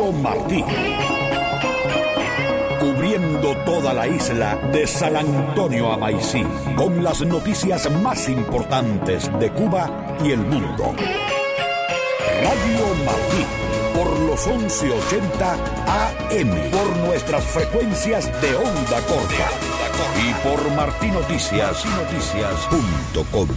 Radio Martí. Cubriendo toda la isla de San Antonio a Maicí, con las noticias más importantes de Cuba y el mundo. Radio Martí, por los 1180 AM, por nuestras frecuencias de onda corta y por martinoticias.com.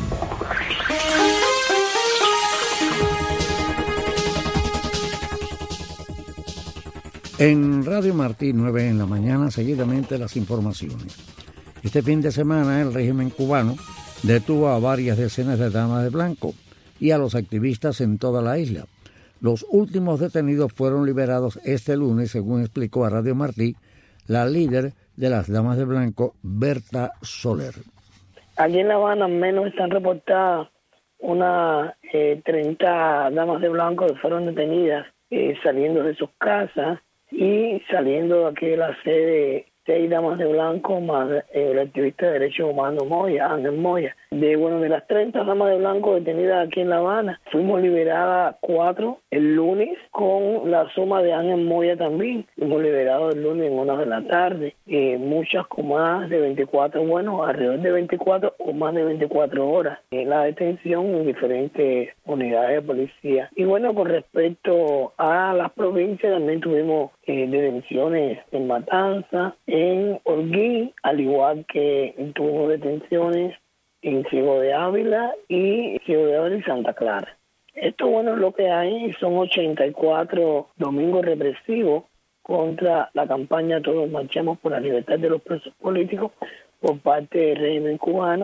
En Radio Martí, 9 en la mañana, seguidamente las informaciones. Este fin de semana el régimen cubano detuvo a varias decenas de damas de blanco y a los activistas en toda la isla. Los últimos detenidos fueron liberados este lunes, según explicó a Radio Martí la líder de las damas de blanco, Berta Soler. Aquí en La Habana al menos están reportadas unas 30 damas de blanco que fueron detenidas saliendo de sus casas y saliendo de aquí de la sede 6 damas de blanco más el activista de derechos humanos Moya, Ángel Moya. De las 30 damas de blanco detenidas aquí en La Habana, fuimos liberadas 4 el lunes con la suma de Ángel Moya también. Fuimos liberados el lunes en 1 de la tarde, muchas con más de 24, alrededor de 24 o más de 24 horas. La detención en diferentes unidades de policía. Y con respecto a las provincias, también tuvimos detenciones en Matanza, en Holguín, al igual que tuvimos detenciones en Ciego de Ávila y Santa Clara. Esto, lo que hay son 84 domingos represivos contra la campaña Todos Marchamos por la Libertad de los Presos Políticos por parte del régimen cubano.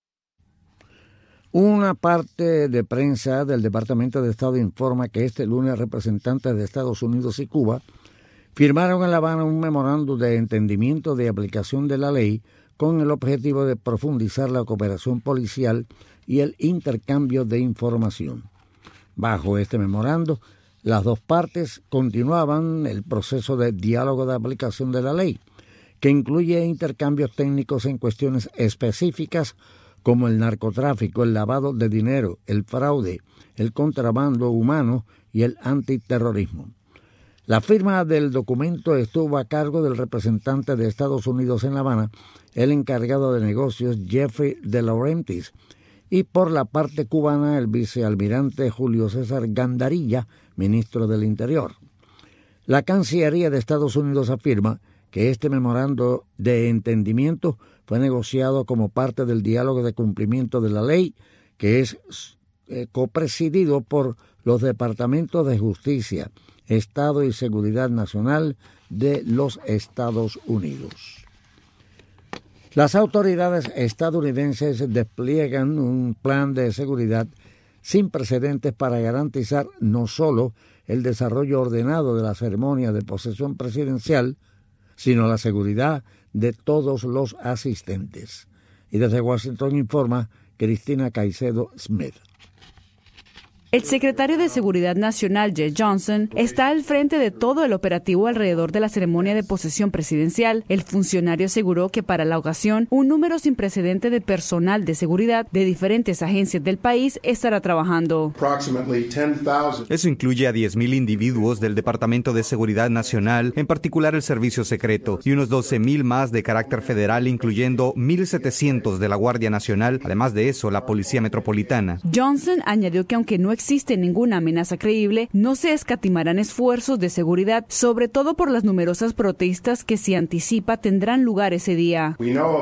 Una parte de prensa del Departamento de Estado informa que este lunes representantes de Estados Unidos y Cuba firmaron en La Habana un memorándum de entendimiento de aplicación de la ley con el objetivo de profundizar la cooperación policial y el intercambio de información. Bajo este memorando, las dos partes continuaban el proceso de diálogo de aplicación de la ley, que incluye intercambios técnicos en cuestiones específicas como el narcotráfico, el lavado de dinero, el fraude, el contrabando humano y el antiterrorismo. La firma del documento estuvo a cargo del representante de Estados Unidos en La Habana, el encargado de negocios Jeffrey De Laurentiis, y por la parte cubana el vicealmirante Julio César Gandarilla, ministro del Interior. La Cancillería de Estados Unidos afirma que este memorando de entendimiento fue negociado como parte del diálogo de cumplimiento de la ley, que es copresidido por los departamentos de Justicia, Estado y Seguridad Nacional de los Estados Unidos. Las autoridades estadounidenses despliegan un plan de seguridad sin precedentes para garantizar no solo el desarrollo ordenado de la ceremonia de posesión presidencial, sino la seguridad de todos los asistentes. Y desde Washington informa Cristina Caicedo Smith. El secretario de Seguridad Nacional, Jeh Johnson, está al frente de todo el operativo alrededor de la ceremonia de posesión presidencial. El funcionario aseguró que para la ocasión, un número sin precedente de personal de seguridad de diferentes agencias del país estará trabajando. Eso incluye a 10,000 individuos del Departamento de Seguridad Nacional, en particular el Servicio Secreto, y unos 12,000 más de carácter federal, incluyendo 1,700 de la Guardia Nacional, además de eso, la Policía Metropolitana. Johnson añadió que aunque no existe ninguna amenaza creíble, no se escatimarán esfuerzos de seguridad, sobre todo por las numerosas protestas que se anticipa tendrán lugar ese día.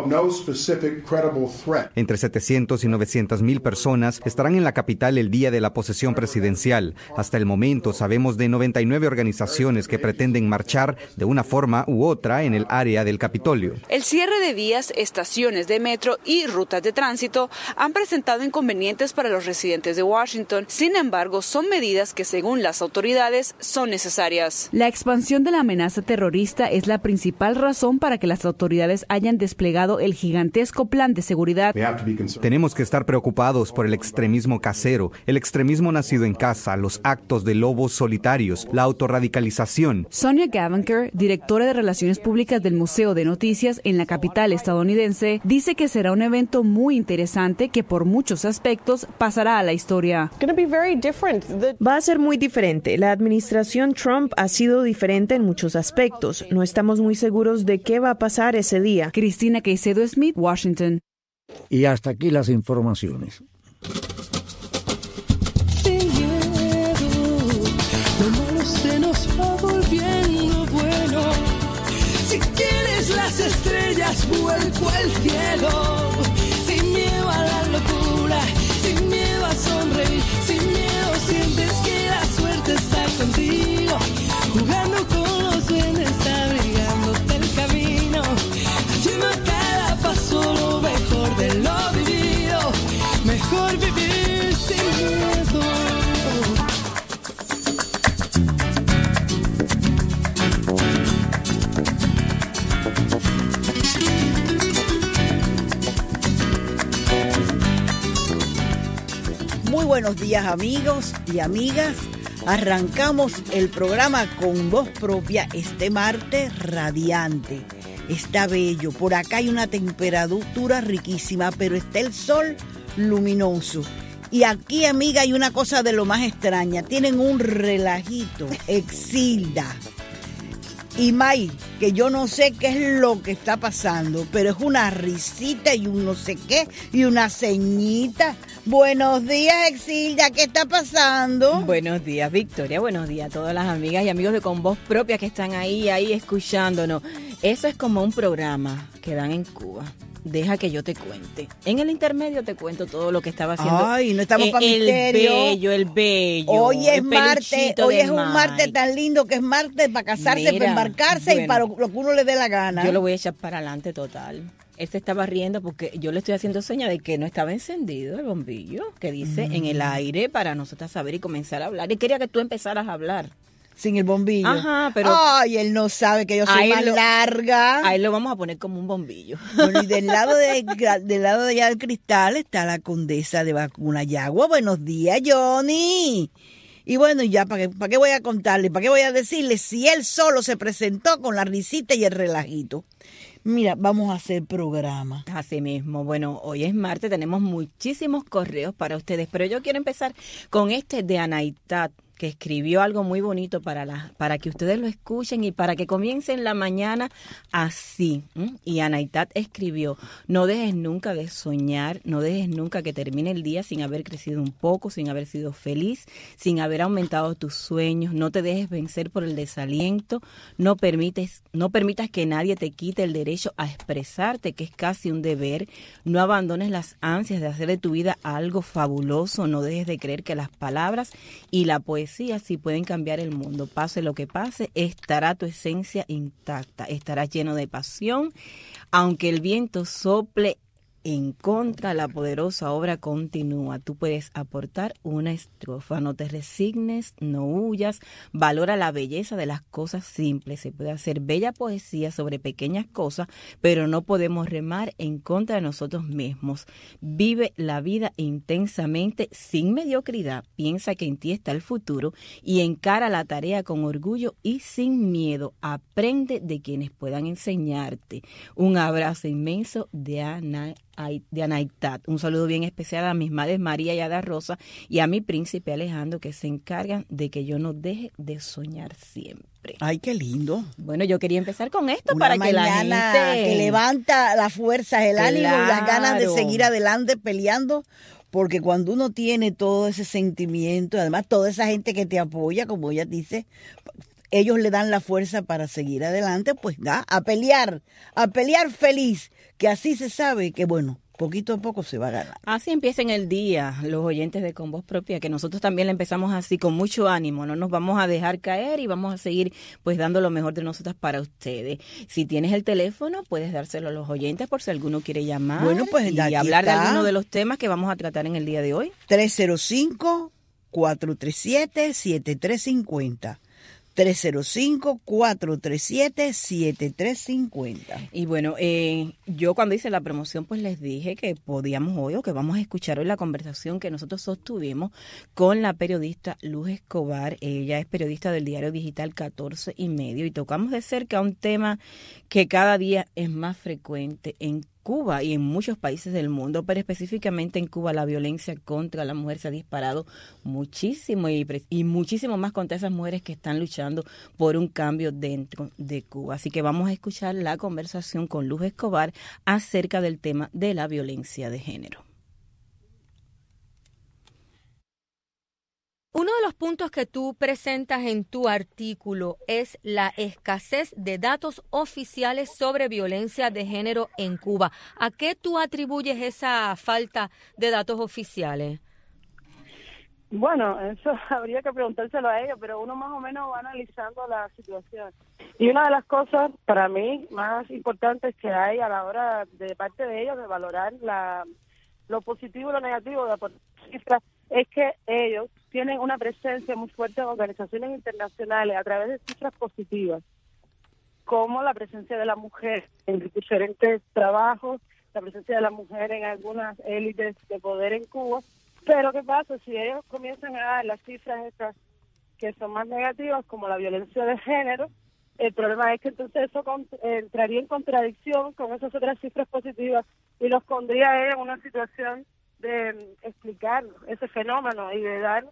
Entre 700 y 900,000 personas estarán en la capital el día de la posesión presidencial. Hasta el momento sabemos de 99 organizaciones que pretenden marchar de una forma u otra en el área del Capitolio. El cierre de vías, estaciones de metro y rutas de tránsito han presentado inconvenientes para los residentes de Washington. Sin embargo, son medidas que, según las autoridades, son necesarias. La expansión de la amenaza terrorista es la principal razón para que las autoridades hayan desplegado el gigantesco plan de seguridad. Tenemos que estar preocupados por el extremismo casero, el extremismo nacido en casa, los actos de lobos solitarios, la autorradicalización. Sonia Gavanker, directora de Relaciones Públicas del Museo de Noticias en la capital estadounidense, dice que será un evento muy interesante que por muchos aspectos pasará a la historia. Va a ser muy diferente. La administración Trump ha sido diferente en muchos aspectos. No estamos muy seguros de qué va a pasar ese día. Cristina Caicedo Smith, Washington. Y hasta aquí las informaciones. Sin miedo, lo malo se nos va volviendo bueno. Si quieres las estrellas, vuelco al cielo. Sin miedo a la locura, sin miedo a sonreír, sin miedo sientes que la suerte está contigo. Jugando con los duendes, abrigándote el camino, haciendo cada paso lo mejor de lo vivido. Mejor vivir sin miedo. Muy buenos días, amigos y amigas. Arrancamos el programa con voz propia este martes radiante. Está bello. Por acá hay una temperatura riquísima, pero está el sol luminoso. Y aquí, amiga, hay una cosa de lo más extraña. Tienen un relajito, Exilda y May, que yo no sé qué es lo que está pasando, pero es una risita y un no sé qué y una ceñita. Buenos días, Exilda, ¿qué está pasando? Buenos días, Victoria, buenos días a todas las amigas y amigos de Con Voz Propia que están ahí escuchándonos. Eso es como un programa que dan en Cuba. Deja que yo te cuente. En el intermedio te cuento todo lo que estaba haciendo. Ay, no estamos para misterio. El bello. Hoy es martes, hoy es un martes tan lindo que es martes para casarse, para embarcarse, bueno, y para lo que uno le dé la gana. Yo lo voy a echar para adelante total. Él se estaba riendo porque yo le estoy haciendo señas de que no estaba encendido el bombillo, que dice en el aire para nosotras saber y comenzar a hablar. Y quería que tú empezaras a hablar. Sin el bombillo. Ajá, pero... Ay, él no sabe que yo soy más larga. Ahí lo vamos a poner como un bombillo. Bueno, y del lado de allá del cristal está la condesa de Vacunayagua. Buenos días, Johnny. Y bueno, ya, ¿para qué voy a contarle? ¿Para qué voy a decirle si él solo se presentó con la risita y el relajito? Mira, vamos a hacer programa. Así mismo. Bueno, hoy es martes, tenemos muchísimos correos para ustedes, pero yo quiero empezar con este de Anaitat, que escribió algo muy bonito para que ustedes lo escuchen y para que comiencen la mañana así. Y Anaitat escribió: no dejes nunca de soñar, no dejes nunca que termine el día sin haber crecido un poco, sin haber sido feliz, sin haber aumentado tus sueños, no te dejes vencer por el desaliento, no permitas que nadie te quite el derecho a expresarte, que es casi un deber, no abandones las ansias de hacer de tu vida algo fabuloso, no dejes de creer que las palabras y la poesía sí pueden cambiar el mundo. Pase lo que pase, estará tu esencia intacta, estarás lleno de pasión, aunque el viento sople en contra, la poderosa obra continúa. Tú puedes aportar una estrofa. No te resignes, no huyas. Valora la belleza de las cosas simples. Se puede hacer bella poesía sobre pequeñas cosas, pero no podemos remar en contra de nosotros mismos. Vive la vida intensamente, sin mediocridad. Piensa que en ti está el futuro y encara la tarea con orgullo y sin miedo. Aprende de quienes puedan enseñarte. Un abrazo inmenso de Anaitat. Un saludo bien especial a mis madres María y Ada Rosa y a mi príncipe Alejandro, que se encargan de que yo no deje de soñar siempre. Ay, qué lindo. Bueno, yo quería empezar con esto una para que la gente... que levanta las fuerzas, el ánimo y las ganas de seguir adelante peleando, porque cuando uno tiene todo ese sentimiento, además toda esa gente que te apoya, como ella dice, ellos le dan la fuerza para seguir adelante, pues a pelear feliz, que así se sabe que, bueno, poquito a poco se va a ganar. Así empiecen el día los oyentes de Con Voz Propia, que nosotros también le empezamos así con mucho ánimo, no nos vamos a dejar caer y vamos a seguir pues dando lo mejor de nosotras para ustedes. Si tienes el teléfono, puedes dárselo a los oyentes por si alguno quiere llamar, bueno, pues, y hablar de alguno de los temas que vamos a tratar en el día de hoy. 305-437-7350. 305-437-7350. Y bueno, yo cuando hice la promoción pues les dije que podíamos hoy o que vamos a escuchar hoy la conversación que nosotros sostuvimos con la periodista Luz Escobar. Ella es periodista del diario digital 14 y medio y tocamos de cerca un tema que cada día es más frecuente en Cuba y en muchos países del mundo, pero específicamente en Cuba la violencia contra la mujer se ha disparado muchísimo y muchísimo más contra esas mujeres que están luchando por un cambio dentro de Cuba. Así que vamos a escuchar la conversación con Luz Escobar acerca del tema de la violencia de género. Uno de los puntos que tú presentas en tu artículo es la escasez de datos oficiales sobre violencia de género en Cuba. ¿A qué tú atribuyes esa falta de datos oficiales? Bueno, eso habría que preguntárselo a ellos, pero uno más o menos va analizando la situación. Y una de las cosas, para mí, más importantes que hay a la hora de parte de ellos de valorar lo positivo y lo negativo de aportar cifras, es que ellos tienen una presencia muy fuerte en organizaciones internacionales a través de cifras positivas, como la presencia de la mujer en diferentes trabajos, la presencia de la mujer en algunas élites de poder en Cuba. Pero ¿qué pasa? Si ellos comienzan a dar las cifras estas que son más negativas, como la violencia de género, el problema es que entonces eso entraría en contradicción con esas otras cifras positivas y los pondría en una situación de explicar ese fenómeno y de dar,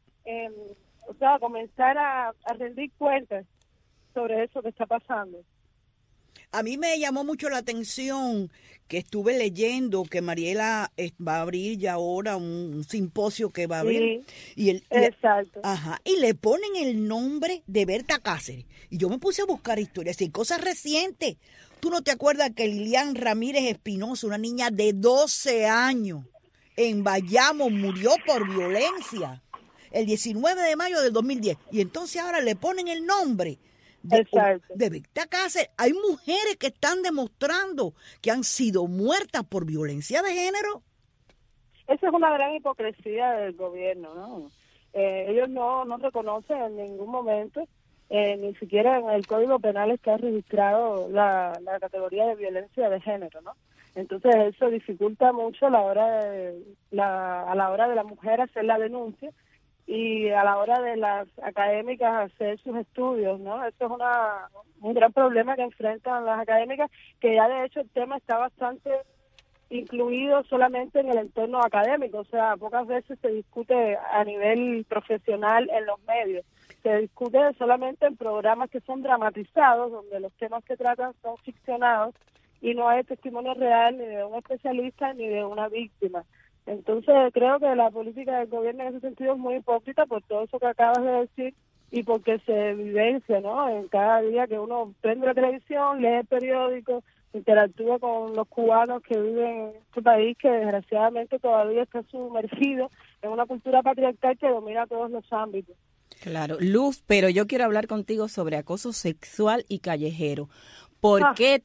comenzar a rendir cuentas sobre eso que está pasando. A mí me llamó mucho la atención que estuve leyendo que Mariela va a abrir ya ahora un simposio que va a abrir. Sí, exacto. Y le ponen el nombre de Berta Cáceres. Y yo me puse a buscar historias y cosas recientes. ¿Tú no te acuerdas que Lilian Ramírez Espinosa, una niña de 12 años, en Bayamo murió por violencia el 19 de mayo del 2010? Y entonces ahora le ponen el nombre de Berta Cáceres. Hay mujeres que están demostrando que han sido muertas por violencia de género. Esa es una gran hipocresía del gobierno, ¿no? Ellos no reconocen en ningún momento, ni siquiera en el Código Penal está registrado la categoría de violencia de género, ¿no? Entonces eso dificulta mucho a la hora de la mujer hacer la denuncia y a la hora de las académicas hacer sus estudios, ¿no? Eso es un gran problema que enfrentan las académicas, que ya de hecho el tema está bastante incluido solamente en el entorno académico, o sea, pocas veces se discute a nivel profesional en los medios, se discute solamente en programas que son dramatizados, donde los temas que tratan son ficcionados y no hay testimonio real ni de un especialista ni de una víctima. Entonces creo que la política del gobierno en ese sentido es muy hipócrita por todo eso que acabas de decir y porque se vivencia, ¿no? En cada día que uno prende la televisión, lee el periódico, interactúa con los cubanos que viven en este país que desgraciadamente todavía está sumergido en una cultura patriarcal que domina todos los ámbitos. Claro, Luz, pero yo quiero hablar contigo sobre acoso sexual y callejero. ¿Por qué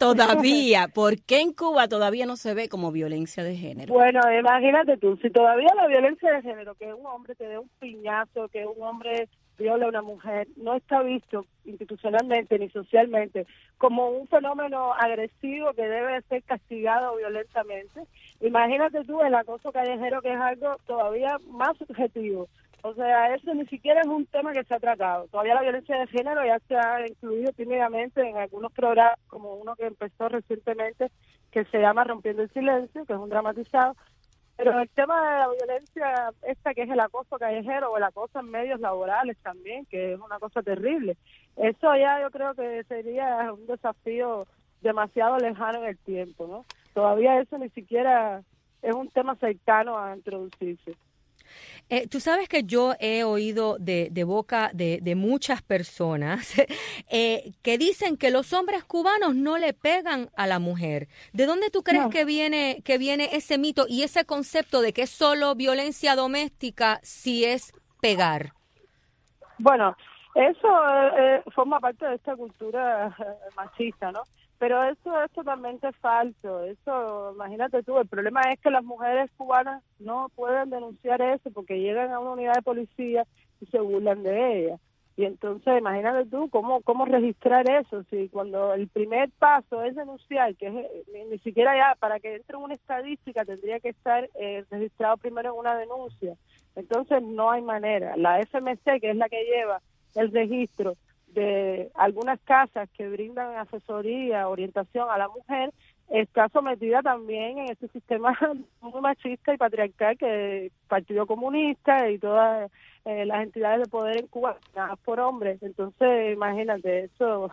en Cuba todavía no se ve como violencia de género? Bueno, imagínate tú, si todavía la violencia de género, que un hombre te dé un piñazo, que un hombre viole a una mujer, no está visto institucionalmente ni socialmente como un fenómeno agresivo que debe ser castigado violentamente, imagínate tú el acoso callejero, que es algo todavía más subjetivo. O sea, eso ni siquiera es un tema que se ha tratado. Todavía la violencia de género ya se ha incluido tímidamente en algunos programas, como uno que empezó recientemente, que se llama Rompiendo el Silencio, que es un dramatizado. Pero el tema de la violencia esta, que es el acoso callejero o el acoso en medios laborales también, que es una cosa terrible, eso ya yo creo que sería un desafío demasiado lejano en el tiempo, ¿no? Todavía eso ni siquiera es un tema cercano a introducirse. Tú sabes que yo he oído de boca de muchas personas que dicen que los hombres cubanos no le pegan a la mujer. ¿De dónde tú crees que viene ese mito y ese concepto de que es solo violencia doméstica si es pegar? Bueno, eso forma parte de esta cultura machista, ¿no? Pero eso es totalmente falso. Eso, imagínate tú, el problema es que las mujeres cubanas no pueden denunciar eso porque llegan a una unidad de policía y se burlan de ellas. Y entonces, imagínate tú, ¿cómo registrar eso? Si cuando el primer paso es denunciar, que es, ni siquiera ya, para que entre una estadística tendría que estar registrado primero en una denuncia. Entonces, no hay manera. La FMC, que es la que lleva el registro de algunas casas que brindan asesoría, orientación a la mujer, está sometida también en este sistema muy machista y patriarcal que el Partido Comunista y todas las entidades de poder en Cuba, nada por hombres. Entonces, imagínate, eso...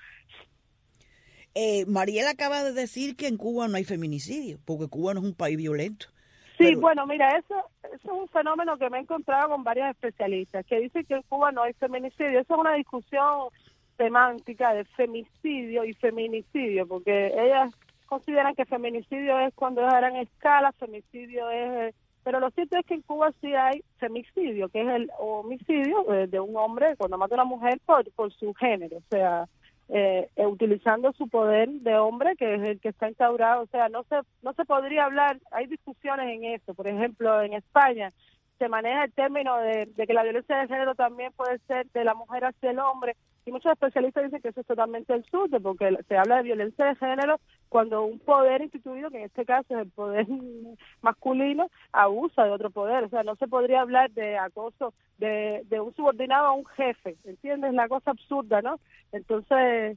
Mariela acaba de decir que en Cuba no hay feminicidio, porque Cuba no es un país violento. Sí, pero... bueno, mira, eso es un fenómeno que me he encontrado con varios especialistas, que dicen que en Cuba no hay feminicidio. Eso es una discusión semántica de femicidio y feminicidio, porque ellas consideran que feminicidio es cuando es a gran escala, femicidio es... Pero lo cierto es que en Cuba sí hay femicidio, que es el homicidio de un hombre cuando mata a una mujer por su género, o sea... utilizando su poder de hombre, que es el que está instaurado. O sea, no se podría hablar, hay discusiones en eso. Por ejemplo, en España se maneja el término de que la violencia de género también puede ser de la mujer hacia el hombre, y muchos especialistas dicen que eso es totalmente absurdo, porque se habla de violencia de género cuando un poder instituido, que en este caso es el poder masculino, abusa de otro poder. O sea, no se podría hablar de acoso de un subordinado a un jefe, ¿entiendes? La cosa absurda, ¿no? Entonces,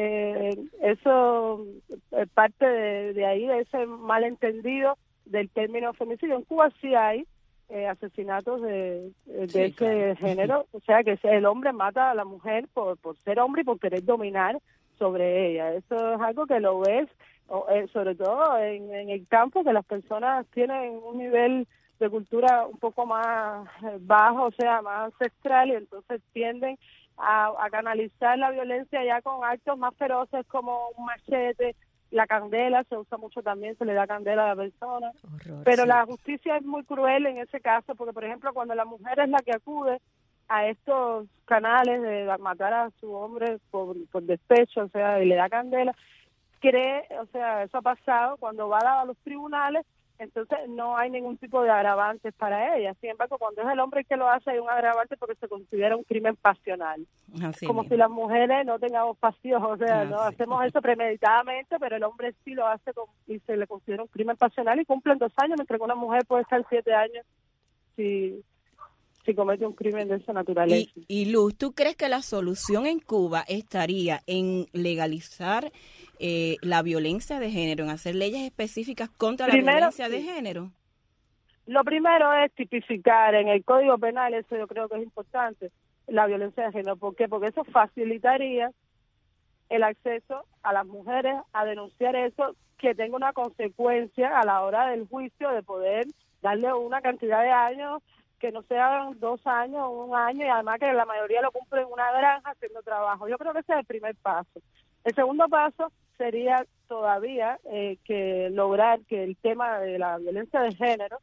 eso es parte de ahí, de ese malentendido del término femicidio. En Cuba sí hay asesinatos de sí, ese claro. género, o sea, que el hombre mata a la mujer por ser hombre y por querer dominar sobre ella. Eso es algo que lo ves, sobre todo en el campo, que las personas tienen un nivel de cultura un poco más bajo, o sea, más ancestral, y entonces tienden a canalizar la violencia ya con actos más feroces como un machete. La candela se usa mucho también, se le da candela a la persona. Horror, pero sí. La justicia es muy cruel en ese caso, porque por ejemplo cuando la mujer es la que acude a estos canales de matar a su hombre por despecho, o sea, y le da candela, o sea, eso ha pasado cuando va a los tribunales, entonces no hay ningún tipo de agravantes para ella. Sin embargo, cuando es el hombre el que lo hace, hay un agravante porque se considera un crimen pasional. Así como mismo. Si las mujeres no tengamos pasión, o sea, no hacemos eso premeditadamente, pero el hombre sí lo hace y se le considera un crimen pasional y cumplen 2 años, mientras que una mujer puede estar 7 años si comete un crimen de esa naturaleza. Y Luz, ¿tú crees que la solución en Cuba estaría en legalizar la violencia de género, en hacer leyes específicas contra la violencia de género? Lo primero es tipificar en el Código Penal, eso yo creo que es importante, la violencia de género. ¿Por qué? Porque eso facilitaría el acceso a las mujeres a denunciar eso, que tenga una consecuencia a la hora del juicio de poder darle una cantidad de años que no sean 2 años o 1 año, y además que la mayoría lo cumple en una granja haciendo trabajo. Yo creo que ese es el primer paso. El segundo paso sería todavía que lograr que el tema de la violencia de género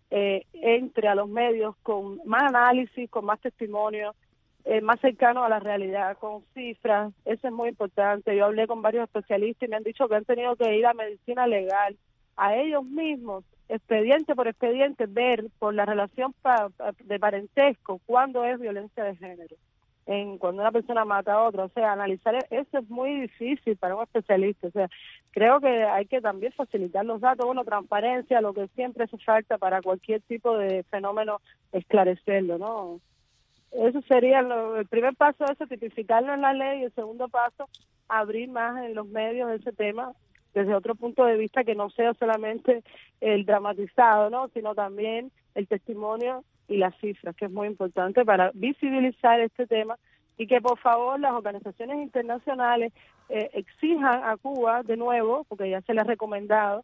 entre a los medios con más análisis, con más testimonio, más cercano a la realidad, con cifras. Eso es muy importante. Yo hablé con varios especialistas y me han dicho que han tenido que ir a medicina legal, a ellos mismos, expediente por expediente, ver por la relación de parentesco cuándo es violencia de género, cuando una persona mata a otra. O sea, analizar eso es muy difícil para un especialista. O sea, creo que hay que también facilitar los datos, transparencia, lo que siempre hace falta para cualquier tipo de fenómeno, esclarecerlo, ¿no? Eso sería el primer paso, eso, tipificarlo en la ley, y el segundo paso, abrir más en los medios ese tema desde otro punto de vista que no sea solamente el dramatizado, ¿no?, sino también el testimonio y las cifras, que es muy importante para visibilizar este tema, y que por favor las organizaciones internacionales exijan a Cuba de nuevo, porque ya se les ha recomendado,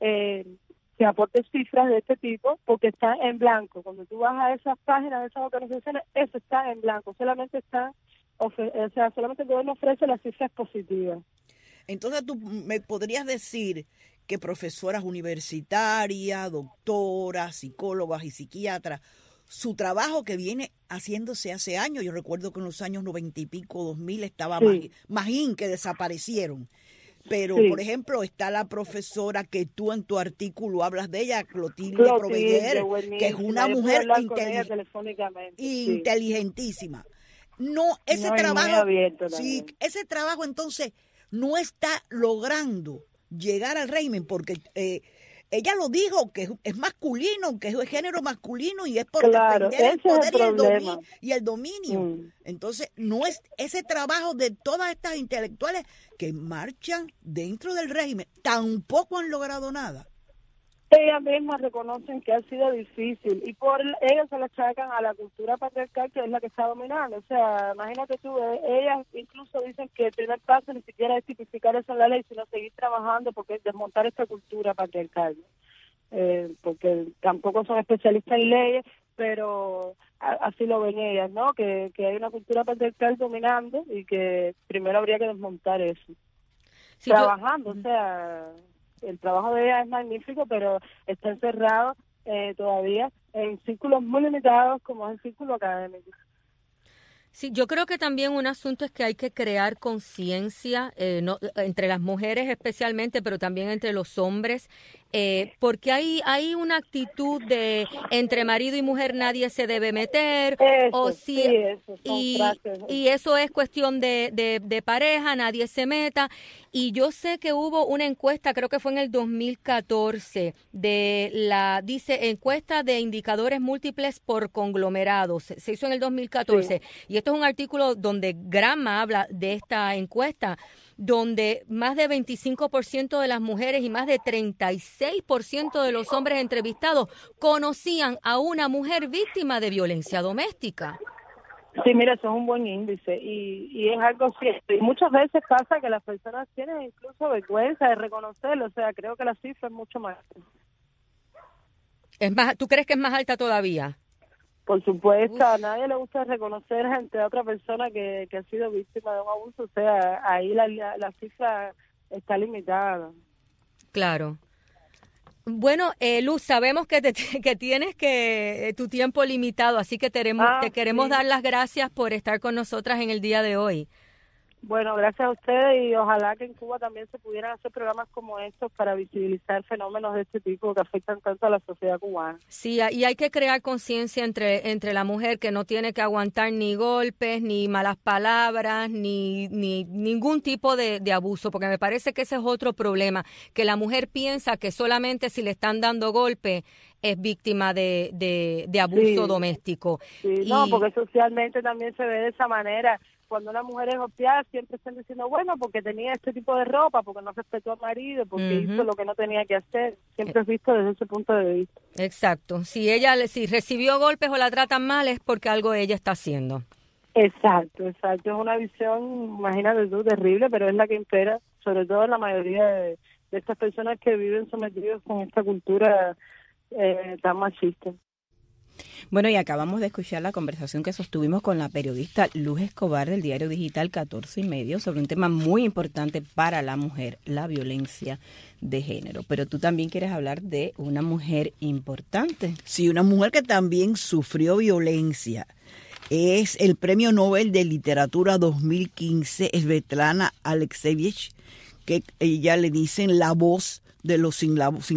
que aporte cifras de este tipo, porque está en blanco. Cuando tú vas a esas páginas de esas organizaciones, eso está en blanco, solamente solamente el gobierno ofrece las cifras positivas. Entonces tú me podrías decir que profesoras universitarias, doctoras, psicólogas y psiquiatras, su trabajo que viene haciéndose hace años, yo recuerdo que en los años 90 y pico, 2000, estaba Magín, que desaparecieron. Pero, por ejemplo, está la profesora que tú en tu artículo hablas de ella, Clotilde Proveller, que es una mujer inteligentísima. No, ese trabajo, ese trabajo entonces no está logrando llegar al régimen, porque ella lo dijo, que es masculino, que es género masculino y es por defender el poder y el dominio. Entonces, no es ese trabajo de todas estas intelectuales que marchan dentro del régimen, tampoco han logrado nada. Ellas mismas reconocen que ha sido difícil y por ellas se le achacan a la cultura patriarcal, que es la que está dominando. O sea, imagínate tú, ellas incluso dicen que el primer paso ni siquiera es tipificar eso en la ley, sino seguir trabajando porque desmontar esta cultura patriarcal. Porque tampoco son especialistas en leyes, pero así lo ven ellas, ¿no? Que hay una cultura patriarcal dominando y que primero habría que desmontar eso. Sí, trabajando, o sea... El trabajo de ella es magnífico, pero está encerrado todavía en círculos muy limitados como es el círculo académico. Sí, yo creo que también un asunto es que hay que crear conciencia entre las mujeres especialmente, pero también entre los hombres, porque hay una actitud de entre marido y mujer nadie se debe meter, y eso es cuestión de pareja, nadie se meta. Y yo sé que hubo una encuesta, creo que fue en el 2014, dice encuesta de indicadores múltiples por conglomerados, se hizo en el 2014, sí. Y esto es un artículo donde Gramma habla de esta encuesta, donde más de 25% de las mujeres y más de 36% de los hombres entrevistados conocían a una mujer víctima de violencia doméstica. Sí, mira, eso es un buen índice y es algo cierto. Y muchas veces pasa que las personas tienen incluso vergüenza de reconocerlo. O sea, creo que la cifra es mucho más. ¿Tú crees que es más alta todavía? Por supuesto, a nadie le gusta reconocer ante otra persona que ha sido víctima de un abuso. O sea, ahí la cifra está limitada. Claro. Bueno, Luz, sabemos que tienes tu tiempo limitado, así que te queremos dar las gracias por estar con nosotras en el día de hoy. Bueno, gracias a ustedes y ojalá que en Cuba también se pudieran hacer programas como estos para visibilizar fenómenos de este tipo que afectan tanto a la sociedad cubana. Sí, y hay que crear conciencia entre la mujer que no tiene que aguantar ni golpes, ni malas palabras, ni ningún tipo de abuso, porque me parece que ese es otro problema, que la mujer piensa que solamente si le están dando golpes es víctima de abuso doméstico. Sí, no, porque socialmente también se ve de esa manera. Cuando una mujer es golpeada siempre están diciendo, bueno, porque tenía este tipo de ropa, porque no respetó al marido, porque hizo lo que no tenía que hacer. Siempre es visto desde ese punto de vista. Exacto. Si recibió golpes o la tratan mal es porque algo ella está haciendo. Exacto. Es una visión, imagínate tú, terrible, pero es la que impera, sobre todo en la mayoría de estas personas que viven sometidos con esta cultura tan machista. Bueno, y acabamos de escuchar la conversación que sostuvimos con la periodista Luz Escobar del diario digital 14 y Medio sobre un tema muy importante para la mujer, la violencia de género. Pero tú también quieres hablar de una mujer importante. Sí, una mujer que también sufrió violencia. Es el Premio Nobel de Literatura 2015, Svetlana Alexievich, que ella le dicen la voz de los sin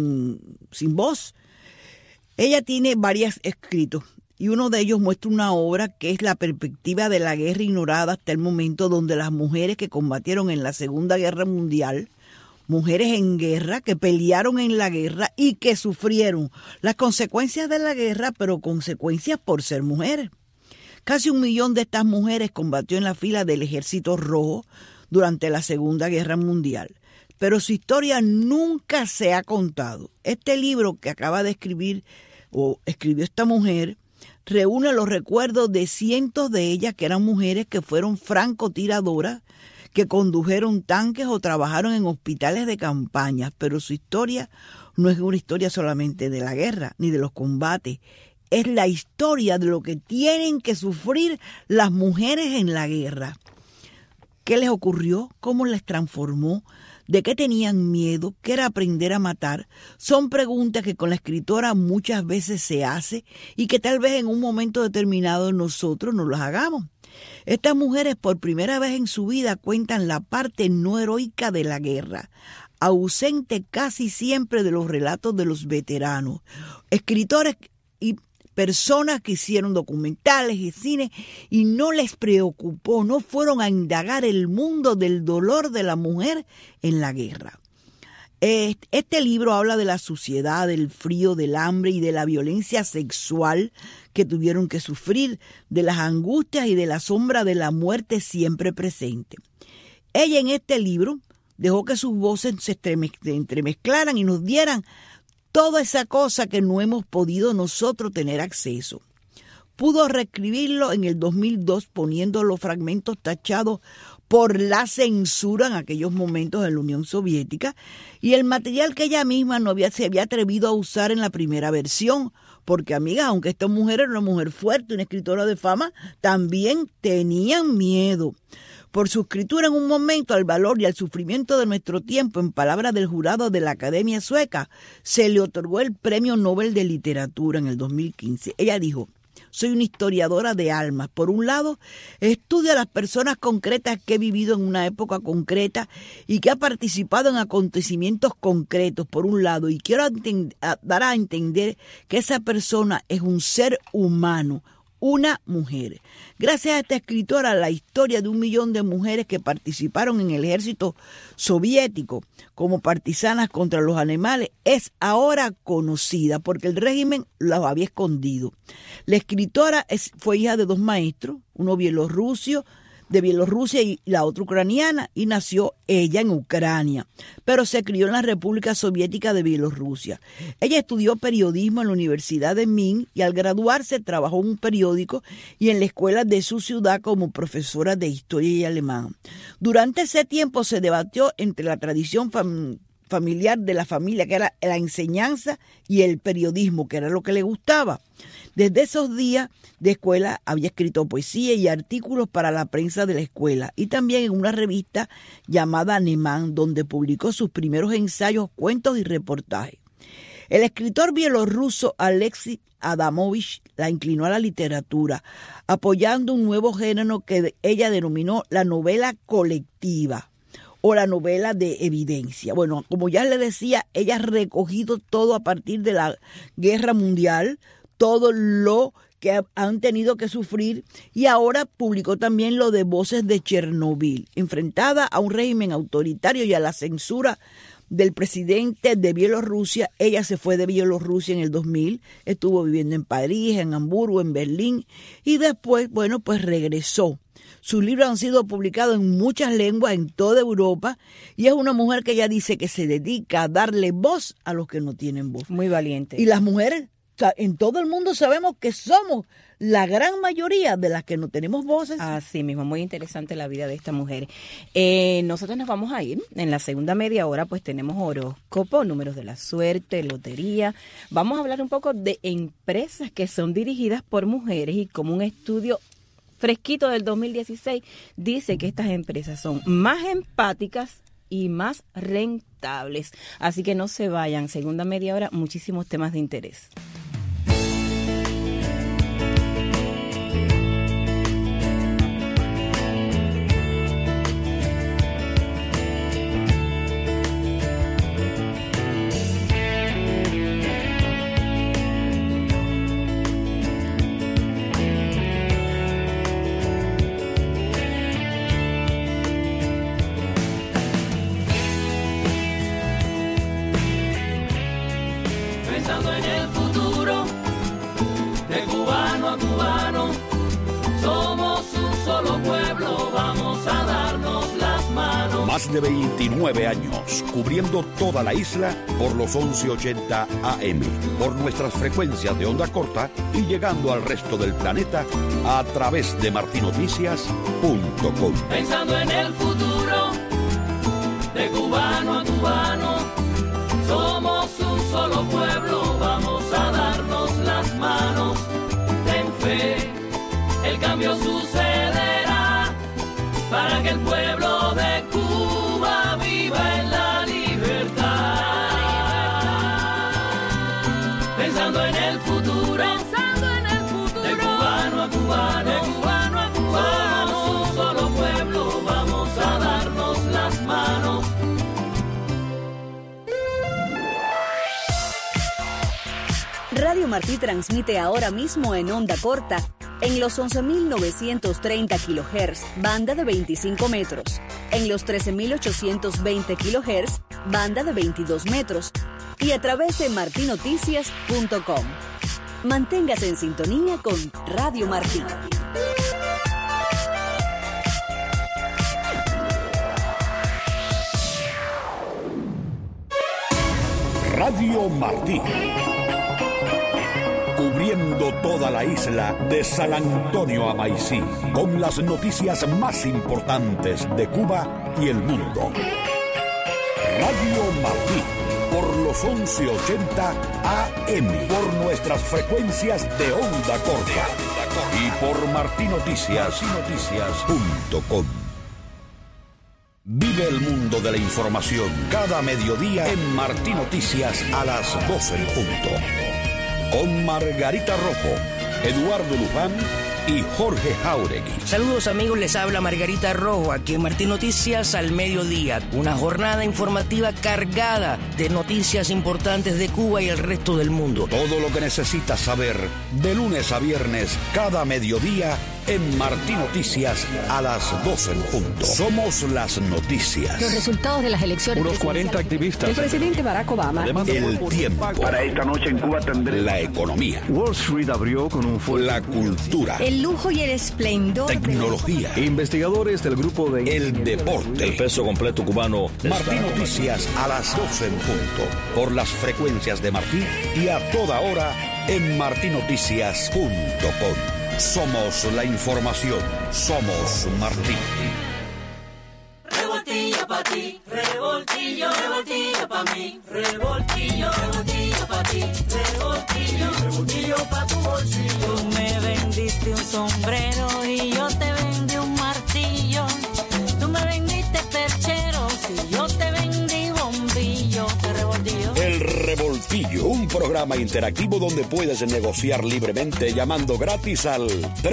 voz. Ella tiene varios escritos y uno de ellos muestra una obra que es la perspectiva de la guerra ignorada hasta el momento, donde las mujeres que combatieron en la Segunda Guerra Mundial, mujeres en guerra que pelearon en la guerra y que sufrieron las consecuencias de la guerra, pero consecuencias por ser mujeres. Casi 1 millón de estas mujeres combatió en la fila del Ejército Rojo durante la Segunda Guerra Mundial. Pero su historia nunca se ha contado. Este libro que acaba de escribir, o escribió esta mujer, reúne los recuerdos de cientos de ellas que eran mujeres que fueron francotiradoras, que condujeron tanques o trabajaron en hospitales de campaña. Pero su historia no es una historia solamente de la guerra ni de los combates. Es la historia de lo que tienen que sufrir las mujeres en la guerra. ¿Qué les ocurrió? ¿Cómo les transformó? ¿De qué tenían miedo? ¿Qué era aprender a matar? Son preguntas que con la escritora muchas veces se hace y que tal vez en un momento determinado nosotros nos las hagamos. Estas mujeres por primera vez en su vida cuentan la parte no heroica de la guerra, ausente casi siempre de los relatos de los veteranos. Escritores y personas que hicieron documentales y cine y no les preocupó, no fueron a indagar el mundo del dolor de la mujer en la guerra. Este libro habla de la suciedad, del frío, del hambre y de la violencia sexual que tuvieron que sufrir, de las angustias y de la sombra de la muerte siempre presente. Ella en este libro dejó que sus voces se entremezclaran y nos dieran toda esa cosa que no hemos podido nosotros tener acceso. Pudo reescribirlo en el 2002 poniendo los fragmentos tachados por la censura en aquellos momentos en la Unión Soviética y el material que ella misma se había atrevido a usar en la primera versión, porque amigas, aunque esta mujer era una mujer fuerte, una escritora de fama, también tenían miedo. Por su escritura en un momento al valor y al sufrimiento de nuestro tiempo, en palabras del jurado de la Academia Sueca, se le otorgó el Premio Nobel de Literatura en el 2015. Ella dijo: soy una historiadora de almas. Por un lado, estudio a las personas concretas que he vivido en una época concreta y que ha participado en acontecimientos concretos, por un lado, y quiero dar a entender que esa persona es un ser humano, una mujer. Gracias a esta escritora, la historia de 1 millón de mujeres que participaron en el ejército soviético como partisanas contra los animales es ahora conocida porque el régimen las había escondido. La escritora fue hija de 2 maestros, uno de Bielorrusia y la otra ucraniana, y nació ella en Ucrania, pero se crió en la República Soviética de Bielorrusia. Ella estudió periodismo en la Universidad de Minsk y al graduarse trabajó en un periódico y en la escuela de su ciudad como profesora de historia y alemán. Durante ese tiempo se debatió entre la tradición familiar de la familia, que era la enseñanza, y el periodismo, que era lo que le gustaba. Desde esos días de escuela había escrito poesía y artículos para la prensa de la escuela y también en una revista llamada Neman, donde publicó sus primeros ensayos, cuentos y reportajes. El escritor bielorruso Alexei Adamovich la inclinó a la literatura, apoyando un nuevo género que ella denominó la novela colectiva o la novela de evidencia. Bueno, como ya le decía, ella ha recogido todo a partir de la Guerra Mundial, todo lo que han tenido que sufrir, y ahora publicó también lo de Voces de Chernobyl. Enfrentada a un régimen autoritario y a la censura del presidente de Bielorrusia, ella se fue de Bielorrusia en el 2000, estuvo viviendo en París, en Hamburgo, en Berlín, y después, pues regresó. Sus libros han sido publicados en muchas lenguas en toda Europa y es una mujer que ella dice que se dedica a darle voz a los que no tienen voz. Muy valiente. Y las mujeres, en todo el mundo sabemos que somos la gran mayoría de las que no tenemos voces. Así mismo, muy interesante la vida de esta mujer. Nosotros nos vamos a ir. En la segunda media hora pues tenemos horóscopo, números de la suerte, lotería. Vamos a hablar un poco de empresas que son dirigidas por mujeres y como un estudio fresquito del 2016 dice que estas empresas son más empáticas y más rentables. Así que no se vayan. Segunda media hora, muchísimos temas de interés. Más de 29 años, cubriendo toda la isla por los 1180 AM, por nuestras frecuencias de onda corta y llegando al resto del planeta a través de martinoticias.com. Pensando en el futuro, de cubano a cubano, somos un solo pueblo, vamos a darnos las manos. Ten fe, el cambio sucederá para que el pueblo de Cuba viva en la libertad. Pensando en el futuro, de cubano a cubano, somos un solo pueblo, vamos a darnos las manos. Radio Martí transmite ahora mismo en onda corta en los 11.930 kHz, banda de 25 metros, en los 13.820 kHz, banda de 22 metros y a través de martinoticias.com. Manténgase en sintonía con Radio Martí. Radio Martí. Cubriendo toda la isla de San Antonio a Maicí, con las noticias más importantes de Cuba y el mundo. Radio Martí, por los 1180 AM, por nuestras frecuencias de onda corta y por martinoticias.com. Vive el mundo de la información cada mediodía en Martí Noticias a las 12 en punto. Con Margarita Rojo, Eduardo Luján y Jorge Jauregui. Saludos amigos, les habla Margarita Rojo aquí en Martí Noticias al mediodía. Una jornada informativa cargada de noticias importantes de Cuba y el resto del mundo. Todo lo que necesitas saber de lunes a viernes cada mediodía en Martí Noticias a las 12 en punto. Somos las noticias. Los resultados de las elecciones. Unos 40 activistas. El presidente Barack Obama. El tiempo. Para esta noche en Cuba tendré la economía. Wall Street abrió con un fuerte. La cultura. El lujo y el esplendor. Tecnología. Investigadores del grupo de. El deporte. El peso completo cubano. Martí Noticias a las 12 en punto. Por las frecuencias de Martí y a toda hora en martinoticias.com. Somos la información. Somos Martí. Revoltillo pa' ti, revoltillo, revoltillo pa' mí, revoltillo, revoltillo pa' ti, revoltillo, revoltillo pa' tu bolsillo. Tú me vendiste un sombrero y yo te vendí un martillo. Tú me vendiste perchero y yo te vendí bombillo. El Revoltillo, un programa interactivo donde puedes negociar libremente llamando gratis al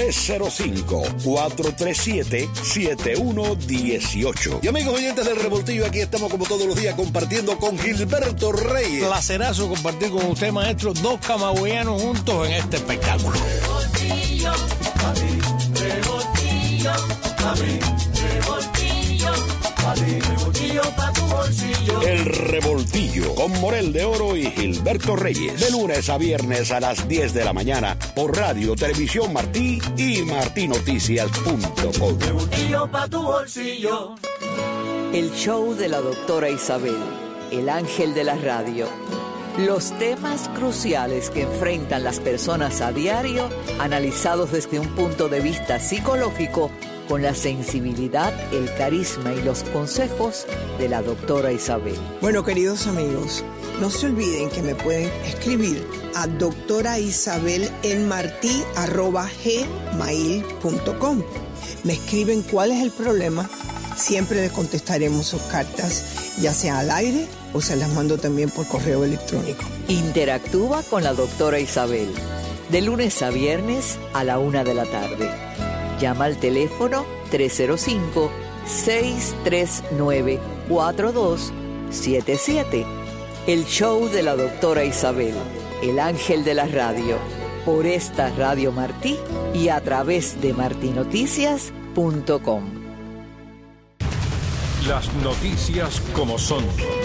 305-437-7118. Y amigos oyentes del Revoltillo, aquí estamos como todos los días compartiendo con Gilberto Reyes. Placerazo compartir con usted, maestro, dos camagüeyanos juntos en este espectáculo. Revoltillo, a mí, revoltillo, a mí, revoltillo, a mí, revoltillo pa' tu bolsillo. El Revoltillo, con Morel de Oro y Gilberto Reyes. De lunes a viernes a las 10 de la mañana por Radio Televisión Martí y martinoticias.com. Revoltillo pa' tu bolsillo. El show de la doctora Isabel, el ángel de la radio. Los temas cruciales que enfrentan las personas a diario, analizados desde un punto de vista psicológico, con la sensibilidad, el carisma y los consejos de la doctora Isabel. Bueno, queridos amigos, no se olviden que me pueden escribir a doctoraisabel@gmail.com. Me escriben cuál es el problema, siempre les contestaremos sus cartas, ya sea al aire o se las mando también por correo electrónico. Interactúa con la doctora Isabel, de lunes a viernes a la 1 de la tarde. Llama al teléfono 305-639-4277. El show de la doctora Isabel, el ángel de la radio, por esta Radio Martí y a través de martinoticias.com. Las noticias como son.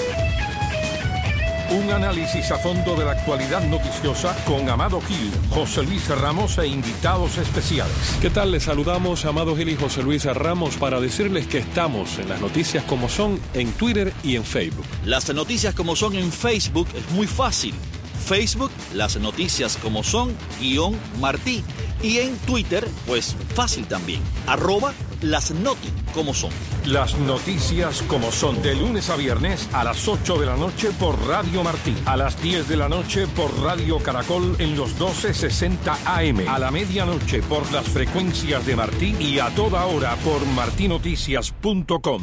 Un análisis a fondo de la actualidad noticiosa con Amado Gil, José Luis Ramos e invitados especiales. ¿Qué tal? Les saludamos Amado Gil y José Luis Ramos para decirles que estamos en las noticias como son en Twitter y en Facebook. Las noticias como son en Facebook es muy fácil. Facebook, las noticias como son, _Martí. Y en Twitter, pues fácil también, @lasnoti como son. Las noticias como son, de lunes a viernes a las 8 de la noche por Radio Martí, a las 10 de la noche por Radio Caracol en los 1260 AM, a la medianoche por las frecuencias de Martí y a toda hora por martinoticias.com.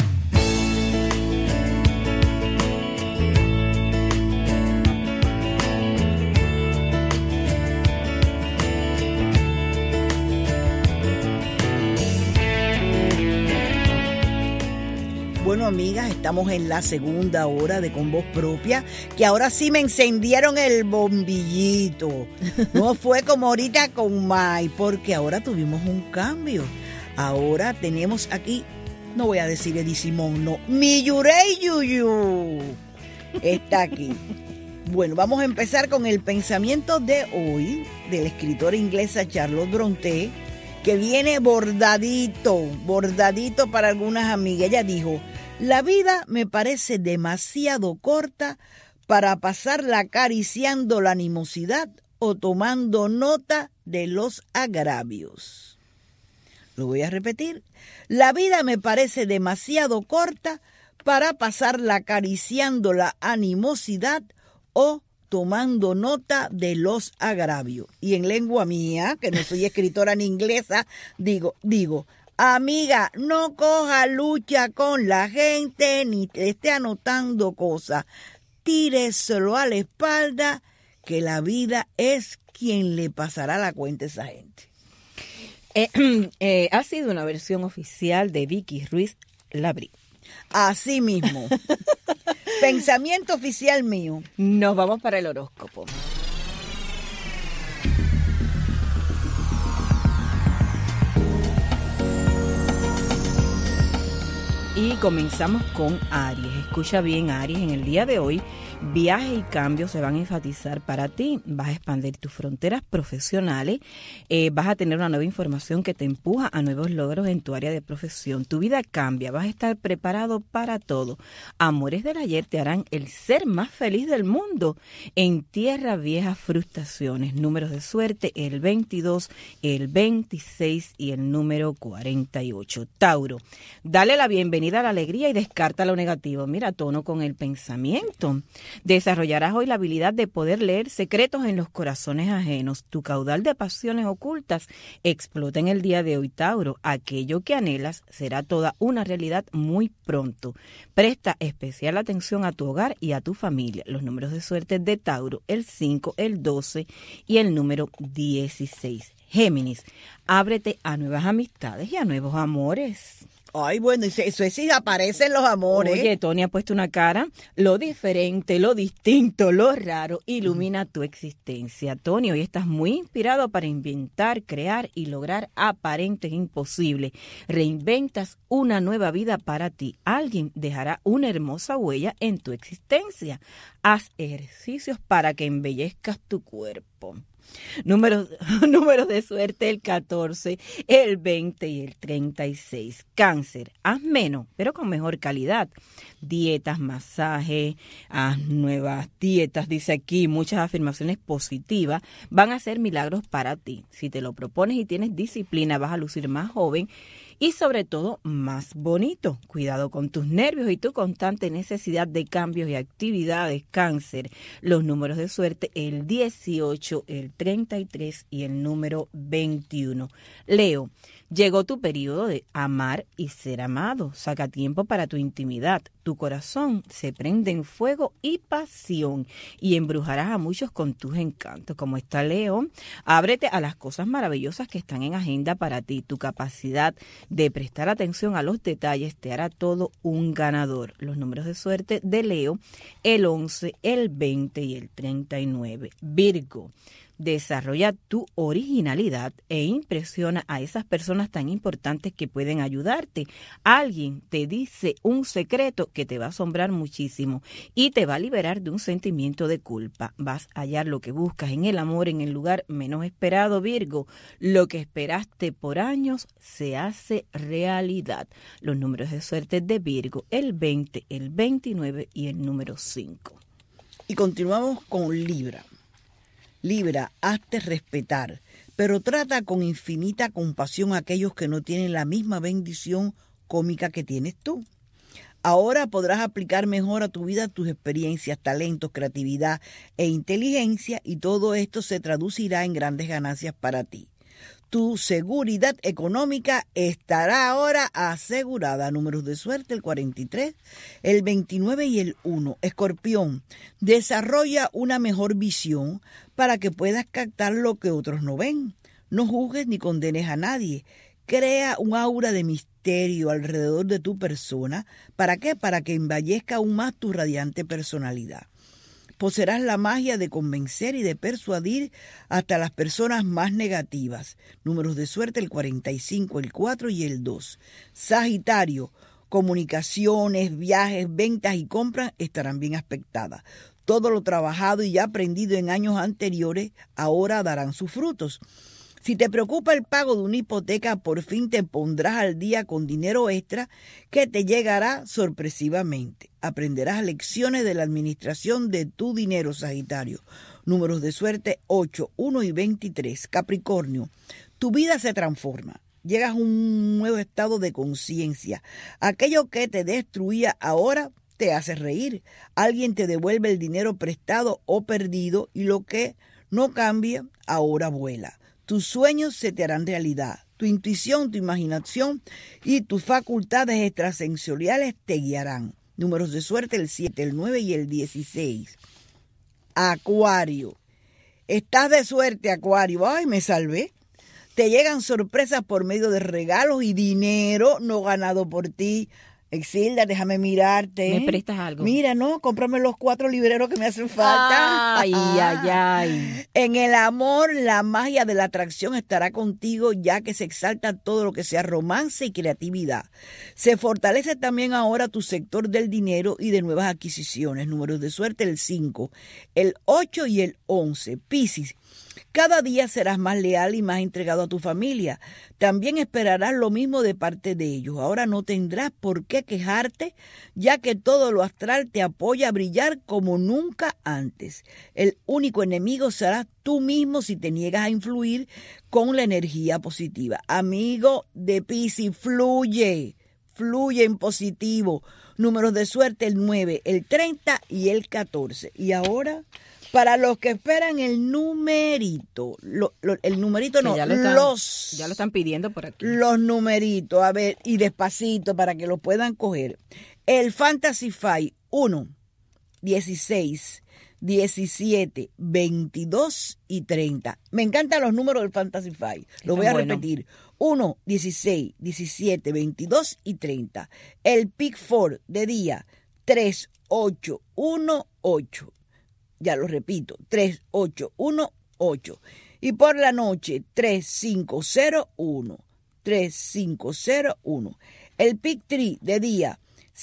Bueno, amigas, estamos en la segunda hora de Con Voz Propia, que ahora sí me encendieron el bombillito. No fue como ahorita con May, porque ahora tuvimos un cambio. Ahora tenemos aquí no voy a decir Eddie Simón, no, mi Yurey Yuyu está aquí. Bueno, vamos a empezar con el pensamiento de hoy de la escritora inglesa Charlotte Brontë, que viene bordadito para algunas amigas. Ella dijo: la vida me parece demasiado corta para pasarla acariciando la animosidad o tomando nota de los agravios. Lo voy a repetir. La vida me parece demasiado corta para pasarla acariciando la animosidad o tomando nota de los agravios. Y en lengua mía, que no soy escritora ni inglesa, digo, amiga, no coja lucha con la gente ni te esté anotando cosas. Tíreselo a la espalda, que la vida es quien le pasará la cuenta a esa gente. Ha sido una versión oficial de Vicky Ruiz Labrí. Así mismo. Pensamiento oficial mío. Nos vamos para el horóscopo. Y comenzamos con Aries. Escucha bien, Aries, en el día de hoy, viajes y cambios se van a enfatizar para ti. Vas a expandir tus fronteras profesionales, vas a tener una nueva información que te empuja a nuevos logros en tu área de profesión. Tu vida cambia, vas a estar preparado para todo. Amores del ayer te harán el ser más feliz del mundo. Entierra viejas frustraciones. Números de suerte, el 22, el 26 y el número 48. Tauro, dale la bienvenida a la alegría y descarta lo negativo. Mira, tono con el pensamiento. Desarrollarás hoy la habilidad de poder leer secretos en los corazones ajenos. Tu caudal de pasiones ocultas explota en el día de hoy, Tauro. Aquello que anhelas será toda una realidad muy pronto. Presta especial atención a tu hogar y a tu familia. Los números de suerte de Tauro, el 5, el 12 y el número 16. Géminis, ábrete a nuevas amistades y a nuevos amores. Ay, bueno, eso es si aparecen los amores. Oye, Tony ha puesto una cara. Lo diferente, lo distinto, lo raro ilumina tu existencia. Tony, hoy estás muy inspirado para inventar, crear y lograr aparentes imposibles. Reinventas una nueva vida para ti. Alguien dejará una hermosa huella en tu existencia. Haz ejercicios para que embellezcas tu cuerpo. Números de suerte, el 14, el 20 y el 36. Cáncer, haz menos, pero con mejor calidad. Dietas, masajes, haz nuevas dietas, dice aquí, muchas afirmaciones positivas van a ser milagros para ti. Si te lo propones y tienes disciplina, vas a lucir más joven y sobre todo más bonito. Cuidado con tus nervios y tu constante necesidad de cambios y actividades, Cáncer. Los números de suerte, el 18, el 33 y el número 21. Leo, llegó tu periodo de amar y ser amado. Saca tiempo para tu intimidad. Tu corazón se prende en fuego y pasión y embrujarás a muchos con tus encantos. Como está Leo, ábrete a las cosas maravillosas que están en agenda para ti. Tu capacidad de prestar atención a los detalles te hará todo un ganador. Los números de suerte de Leo, el 11, el 20 y el 39. Virgo, desarrolla tu originalidad e impresiona a esas personas tan importantes que pueden ayudarte. Alguien te dice un secreto que te va a asombrar muchísimo y te va a liberar de un sentimiento de culpa. Vas a hallar lo que buscas en el amor en el lugar menos esperado, Virgo. Lo que esperaste por años se hace realidad. Los números de suerte de Virgo, el 20, el 29 y el número 5. Y continuamos con Libra. Libra, hazte respetar, pero trata con infinita compasión a aquellos que no tienen la misma bendición cómica que tienes tú. Ahora podrás aplicar mejor a tu vida tus experiencias, talentos, creatividad e inteligencia, y todo esto se traducirá en grandes ganancias para ti. Tu seguridad económica estará ahora asegurada. Números de suerte, el 43, el 29 y el 1. Escorpión, desarrolla una mejor visión para que puedas captar lo que otros no ven. No juzgues ni condenes a nadie. Crea un aura de misterio alrededor de tu persona. ¿Para qué? Para que embellezca aún más tu radiante personalidad. Poseerás la magia de convencer y de persuadir hasta las personas más negativas. Números de suerte: el 45, el 4 y el 2. Sagitario, comunicaciones, viajes, ventas y compras estarán bien aspectadas. Todo lo trabajado y aprendido en años anteriores ahora darán sus frutos. Si te preocupa el pago de una hipoteca, por fin te pondrás al día con dinero extra que te llegará sorpresivamente. Aprenderás lecciones de la administración de tu dinero, Sagitario. Números de suerte: 8, 1 y 23. Capricornio, tu vida se transforma. Llegas a un nuevo estado de conciencia. Aquello que te destruía ahora te hace reír. Alguien te devuelve el dinero prestado o perdido y lo que no cambia ahora vuela. Tus sueños se te harán realidad. Tu intuición, tu imaginación y tus facultades extrasensoriales te guiarán. Números de suerte: el 7, el 9 y el 16. Acuario. Estás de suerte, Acuario. Ay, me salvé. Te llegan sorpresas por medio de regalos y dinero no ganado por ti. Exilda, déjame mirarte. ¿Me prestas algo? Mira, no, cómprame los 4 libreros que me hacen falta. Ay, ay, ay. En el amor, la magia de la atracción estará contigo, ya que se exalta todo lo que sea romance y creatividad. Se fortalece también ahora tu sector del dinero y de nuevas adquisiciones. Números de suerte: el 5, el 8 y el 11. Piscis. Cada día serás más leal y más entregado a tu familia. También esperarás lo mismo de parte de ellos. Ahora no tendrás por qué quejarte, ya que todo lo astral te apoya a brillar como nunca antes. El único enemigo serás tú mismo si te niegas a influir con la energía positiva. Amigo de Piscis, fluye en positivo. Números de suerte: el 9, el 30 y el 14. Y ahora, para los que esperan el numerito, el numerito no, ya lo están pidiendo por aquí. Los numeritos, a ver, y despacito para que lo puedan coger. El Fantasy Five: 1, 16, 17, 22 y 30. Me encantan los números del Fantasy Five. Lo voy a repetir. 1, 16, 17, 22 y 30. El Pick 4 de día: 3, 8, 1, 8. Ya lo repito, 3, 8, 1, 8. Y por la noche, 3, 5, 0, 1. 3, 5, 0, 1. El Pick 3 de día: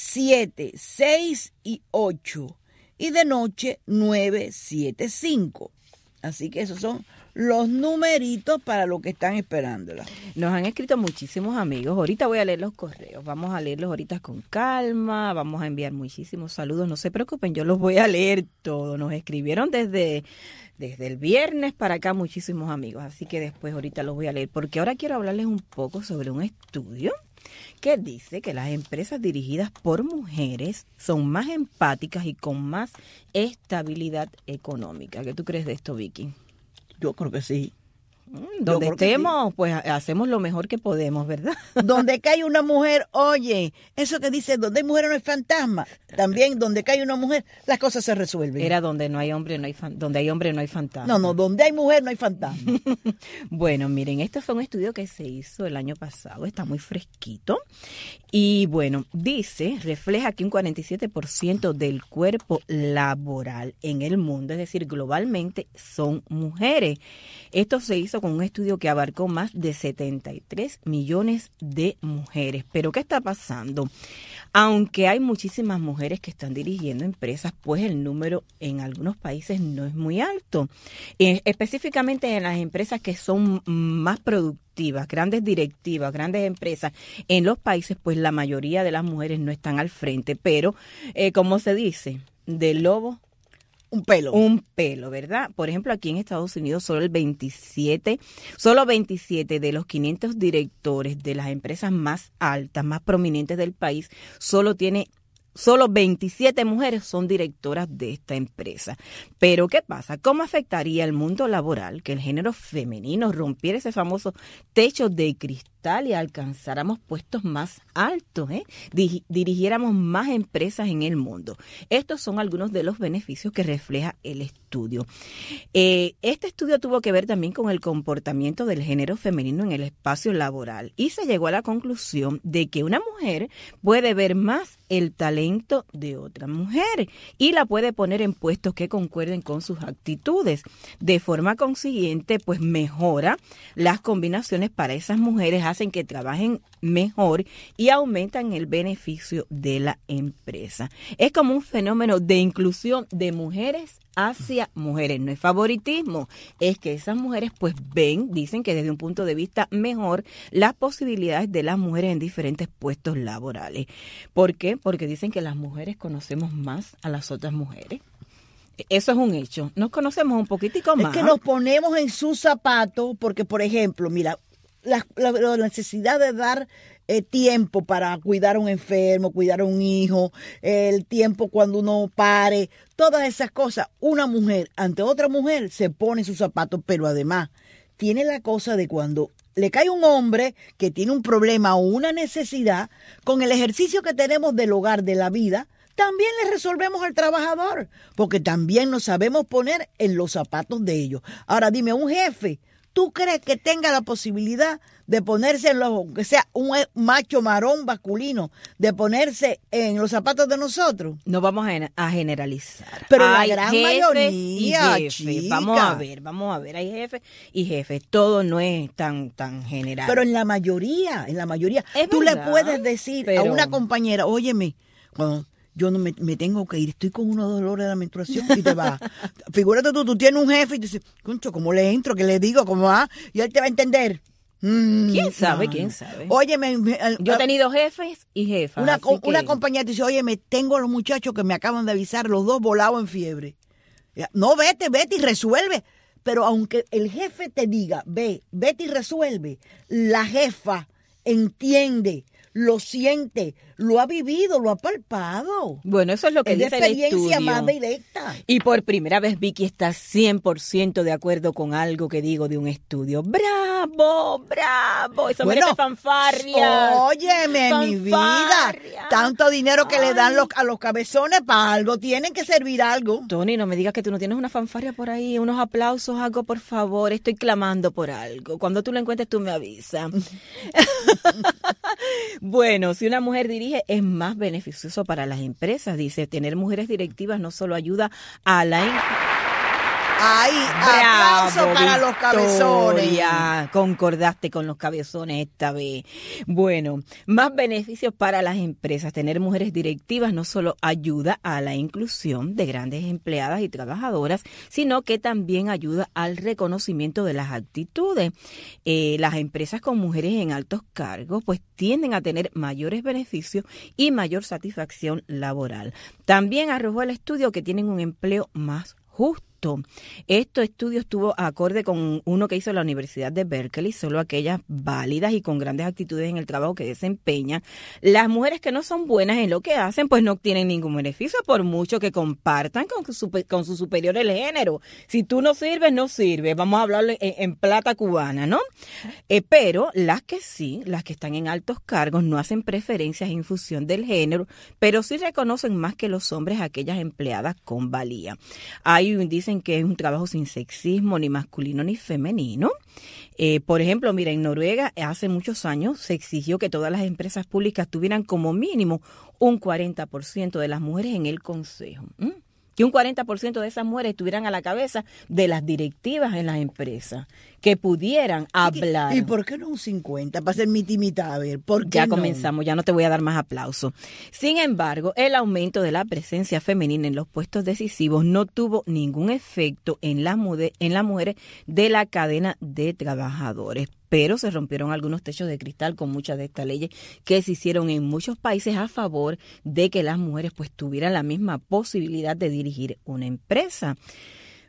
7, 6 y 8. Y de noche, 9, 7, 5. Así que esos son los numeritos para lo que están esperándola. Nos han escrito muchísimos amigos. Ahorita voy a leer los correos. Vamos a leerlos ahorita con calma. Vamos a enviar muchísimos saludos. No se preocupen, yo los voy a leer todos. Nos escribieron desde el viernes para acá muchísimos amigos. Así que después ahorita los voy a leer. Porque ahora quiero hablarles un poco sobre un estudio que dice que las empresas dirigidas por mujeres son más empáticas y con más estabilidad económica. ¿Qué tú crees de esto, Vicky? Yo creo que sí. Donde estemos, sí, pues hacemos lo mejor que podemos, ¿verdad? Donde cae una mujer, oye, eso que dice, donde hay mujeres no hay fantasma. También donde cae una mujer, las cosas se resuelven. Era donde no hay hombre, donde hay hombre no hay fantasma. No, donde hay mujer no hay fantasma. Bueno, miren, este fue un estudio que se hizo el año pasado, está muy fresquito. Y bueno, refleja que un 47% del cuerpo laboral en el mundo, es decir, globalmente, son mujeres. Esto se hizo con un estudio que abarcó más de 73 millones de mujeres. Pero ¿qué está pasando? Aunque hay muchísimas mujeres que están dirigiendo empresas, pues el número en algunos países no es muy alto. Específicamente en las empresas que son más productivas, grandes directivas, grandes empresas, en los países, pues la mayoría de las mujeres no están al frente. Pero, como se dice, del lobo un pelo. Un pelo, ¿verdad? Por ejemplo, aquí en Estados Unidos solo 27 de los 500 directores de las empresas más altas, más prominentes del país, solo 27 mujeres son directoras de esta empresa. Pero, ¿qué pasa? ¿Cómo afectaría el mundo laboral que el género femenino rompiera ese famoso techo de cristal pedestal y alcanzáramos puestos más altos, dirigiéramos más empresas en el mundo. Estos son algunos de los beneficios que refleja el estudio. Este estudio tuvo que ver también con el comportamiento del género femenino en el espacio laboral y se llegó a la conclusión de que una mujer puede ver más el talento de otra mujer y la puede poner en puestos que concuerden con sus actitudes. De forma consiguiente, pues mejora las combinaciones para esas mujeres, hacen que trabajen mejor y aumentan el beneficio de la empresa. Es como un fenómeno de inclusión de mujeres hacia mujeres, no es favoritismo, es que esas mujeres pues dicen que desde un punto de vista mejor las posibilidades de las mujeres en diferentes puestos laborales. ¿Por qué? Porque dicen que las mujeres conocemos más a las otras mujeres. Eso es un hecho, nos conocemos un poquitico más. Es que nos ponemos en sus zapatos porque, por ejemplo, mira, la necesidad de dar tiempo para cuidar a un enfermo, cuidar a un hijo, el tiempo cuando uno pare, todas esas cosas. Una mujer ante otra mujer se pone sus zapatos, pero además tiene la cosa de cuando le cae un hombre que tiene un problema o una necesidad, con el ejercicio que tenemos del hogar, de la vida, también le resolvemos al trabajador, porque también nos sabemos poner en los zapatos de ellos. Ahora dime, un jefe, ¿tú crees que tenga la posibilidad de ponerse en los, que sea un macho marón masculino, de ponerse en los zapatos de nosotros? No vamos a generalizar. Pero hay la gran jefes mayoría, y jefes. chica. Vamos a ver, hay jefes y jefes. Todo no es tan general. Pero en la mayoría, es tú verdad, le puedes decir a pero una compañera, óyeme, cuando yo no me tengo que ir, estoy con unos dolores de la menstruación y te va. Figúrate tú tienes un jefe y te dices, concho, ¿cómo le entro? ¿Qué le digo? ¿Cómo va? Y él te va a entender. ¿Quién sabe? Óyeme, yo he tenido jefes y jefas. Una compañera te dice, óyeme, tengo a los muchachos que me acaban de avisar, los dos volados en fiebre. No, vete y resuelve. Pero aunque el jefe te diga, vete y resuelve, la jefa entiende, lo siente, lo ha vivido, lo ha palpado. Bueno, eso es lo que dice el estudio. Es la experiencia más directa. Y por primera vez Vicky está 100% de acuerdo con algo que digo de un estudio. ¡Bravo! Eso merece fanfarria. Óyeme, mi vida. Tanto dinero que le dan a los cabezones para algo. Tienen que servir algo. Tony, no me digas que tú no tienes una fanfarria por ahí, unos aplausos, algo, por favor. Estoy clamando por algo. Cuando tú lo encuentres, tú me avisas. Bueno, si una mujer dirige es más beneficioso para las empresas. Dice, tener mujeres directivas no solo ayuda a la... ¡Ay, aplauso para los cabezones! Concordaste con los cabezones esta vez. Bueno, más beneficios para las empresas. Tener mujeres directivas no solo ayuda a la inclusión de grandes empleadas y trabajadoras, sino que también ayuda al reconocimiento de las actitudes. Las empresas con mujeres en altos cargos pues tienden a tener mayores beneficios y mayor satisfacción laboral. También arrojó el estudio que tienen un empleo más justo. Este estudio estuvo acorde con uno que hizo la Universidad de Berkeley, solo aquellas válidas y con grandes actitudes en el trabajo que desempeñan. Las mujeres que no son buenas en lo que hacen, pues no obtienen ningún beneficio, por mucho que compartan con su superior el género. Si tú no sirves, no sirves. Vamos a hablarlo en plata cubana, ¿no? Pero las que sí, las que están en altos cargos, no hacen preferencias en función del género, pero sí reconocen más que los hombres a aquellas empleadas con valía. Dicen que es un trabajo sin sexismo, ni masculino ni femenino. Por ejemplo, mira, en Noruega hace muchos años se exigió que todas las empresas públicas tuvieran como mínimo un 40% de las mujeres en el consejo. Que un 40% de esas mujeres estuvieran a la cabeza de las directivas en las empresas, que pudieran hablar. ¿Y por qué no un 50? Para hacer mitad, a ver, ¿por qué ya no? Comenzamos, ya no te voy a dar más aplausos. Sin embargo, el aumento de la presencia femenina en los puestos decisivos no tuvo ningún efecto en las mujeres de la cadena de trabajadores. Pero se rompieron algunos techos de cristal con muchas de estas leyes que se hicieron en muchos países a favor de que las mujeres pues tuvieran la misma posibilidad de dirigir una empresa.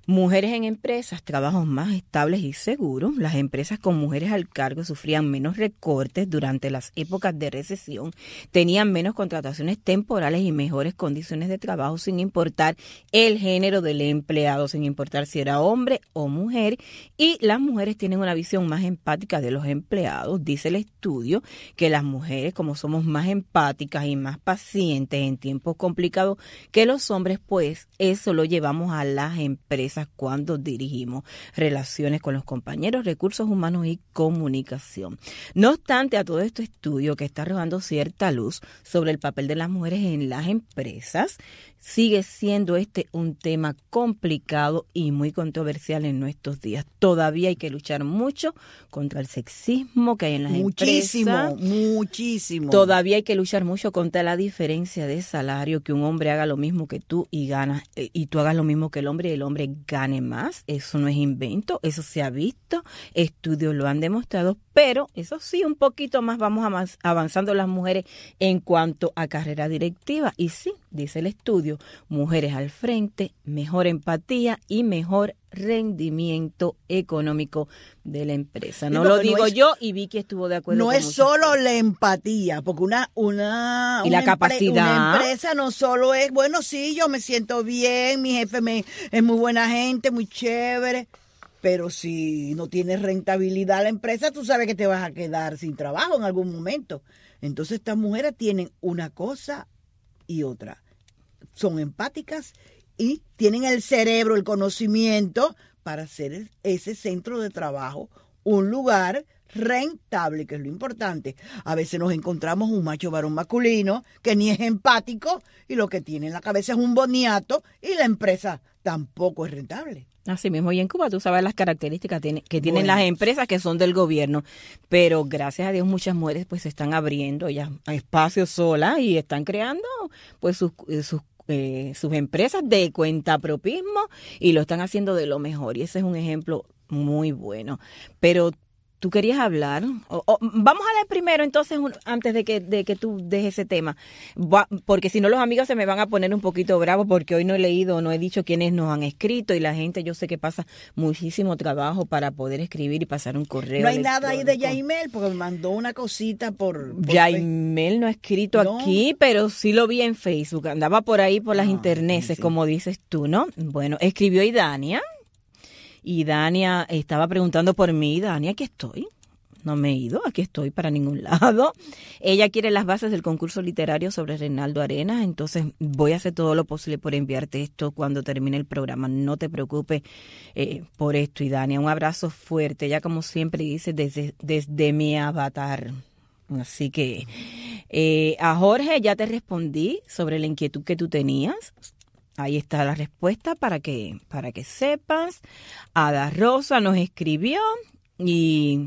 Mujeres en empresas, trabajos más estables y seguros. Las empresas con mujeres al cargo sufrían menos recortes durante las épocas de recesión, tenían menos contrataciones temporales y mejores condiciones de trabajo sin importar el género del empleado, sin importar si era hombre o mujer. Y las mujeres tienen una visión más empática de los empleados. Dice el estudio que las mujeres, como somos más empáticas y más pacientes en tiempos complicados que los hombres, pues eso lo llevamos a las empresas cuando dirigimos relaciones con los compañeros, recursos humanos y comunicación. No obstante, a todo este estudio que está arrojando cierta luz sobre el papel de las mujeres en las empresas, sigue siendo un tema complicado y muy controversial en nuestros días. Todavía hay que luchar mucho contra el sexismo que hay en las empresas. Muchísimo. Todavía hay que luchar mucho contra la diferencia de salario, que un hombre haga lo mismo que tú y tú hagas lo mismo que el hombre y el hombre gane más. Eso no es invento, eso se ha visto, estudios lo han demostrado, pero eso sí, un poquito más vamos avanzando las mujeres en cuanto a carrera directiva. Y sí, dice el estudio, mujeres al frente, mejor empatía y mejor rendimiento económico de la empresa. No lo digo yo, y Vicky estuvo de acuerdo. No con es solo la empatía, porque y la capacidad. Una empresa no solo es, bueno, sí, yo me siento bien, mi jefe es muy buena gente, muy chévere, pero si no tienes rentabilidad la empresa, tú sabes que te vas a quedar sin trabajo en algún momento. Entonces estas mujeres tienen una cosa y otra. Son empáticas y tienen el cerebro, el conocimiento para hacer ese centro de trabajo un lugar rentable, que es lo importante. A veces nos encontramos un macho varón masculino que ni es empático y lo que tiene en la cabeza es un boniato y la empresa tampoco es rentable. Así mismo, y en Cuba tú sabes las características que tienen las empresas que son del gobierno, pero gracias a Dios muchas mujeres pues se están abriendo ya a espacios solas y están creando pues sus empresas de cuentapropismo y lo están haciendo de lo mejor, y ese es un ejemplo muy bueno. Pero tú querías hablar, vamos a hablar primero entonces antes de que tú dejes ese tema, porque si no los amigos se me van a poner un poquito bravos porque hoy no he leído, no he dicho quiénes nos han escrito, y la gente yo sé que pasa muchísimo trabajo para poder escribir y pasar un correo. No hay nada ahí de Yaimel porque me mandó una cosita por Yaimel no ha escrito aquí, pero sí lo vi en Facebook, andaba por ahí por las interneses, como dices tú, ¿no? Bueno, escribió Idania. Y Dania estaba preguntando por mí. Dania, aquí estoy. No me he ido, aquí estoy para ningún lado. Ella quiere las bases del concurso literario sobre Reinaldo Arenas, entonces voy a hacer todo lo posible por enviarte esto cuando termine el programa. No te preocupes por esto. Y Dania, un abrazo fuerte. Ella, como siempre dice, desde mi avatar. Así que a Jorge ya te respondí sobre la inquietud que tú tenías. Ahí está la respuesta para que sepas. Ada Rosa nos escribió y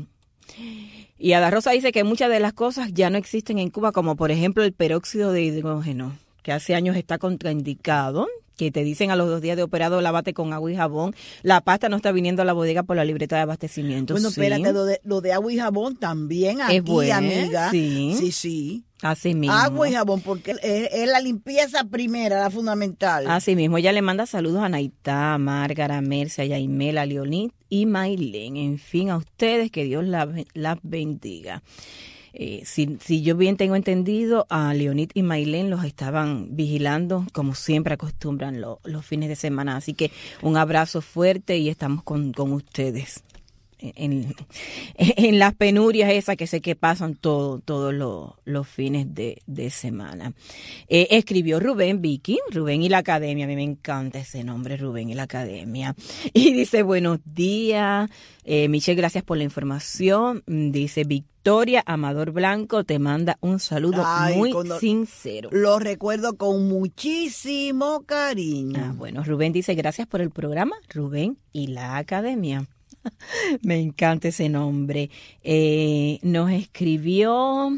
Ada Rosa dice que muchas de las cosas ya no existen en Cuba, como por ejemplo el peróxido de hidrógeno, que hace años está contraindicado, que te dicen a los 2 días de operado lávate con agua y jabón. La pasta no está viniendo a la bodega por la libreta de abastecimiento. Bueno, sí. Espérate, lo de agua y jabón también aquí, es bueno, amiga. Sí. Así mismo. Agua y jabón, porque es la limpieza primera, la fundamental. Así mismo. Ella le manda saludos a Naitá, a Márgara, a Mercia, a Yaimel, a Leonid y Mailén. En fin, a ustedes, que Dios las bendiga. Si yo bien tengo entendido, a Leonid y Mailén los estaban vigilando, como siempre acostumbran los fines de semana. Así que un abrazo fuerte y estamos con ustedes en las penurias esas que sé que pasan todos los fines de semana. Escribió Rubén, Vicky, Rubén y la Academia. A mí me encanta ese nombre, Rubén y la Academia. Y dice, buenos días, Michelle, gracias por la información. Dice, Victoria Amador Blanco te manda un saludo muy sincero. Lo recuerdo con muchísimo cariño. Bueno, Rubén dice, gracias por el programa, Rubén y la Academia. Me encanta ese nombre. Nos escribió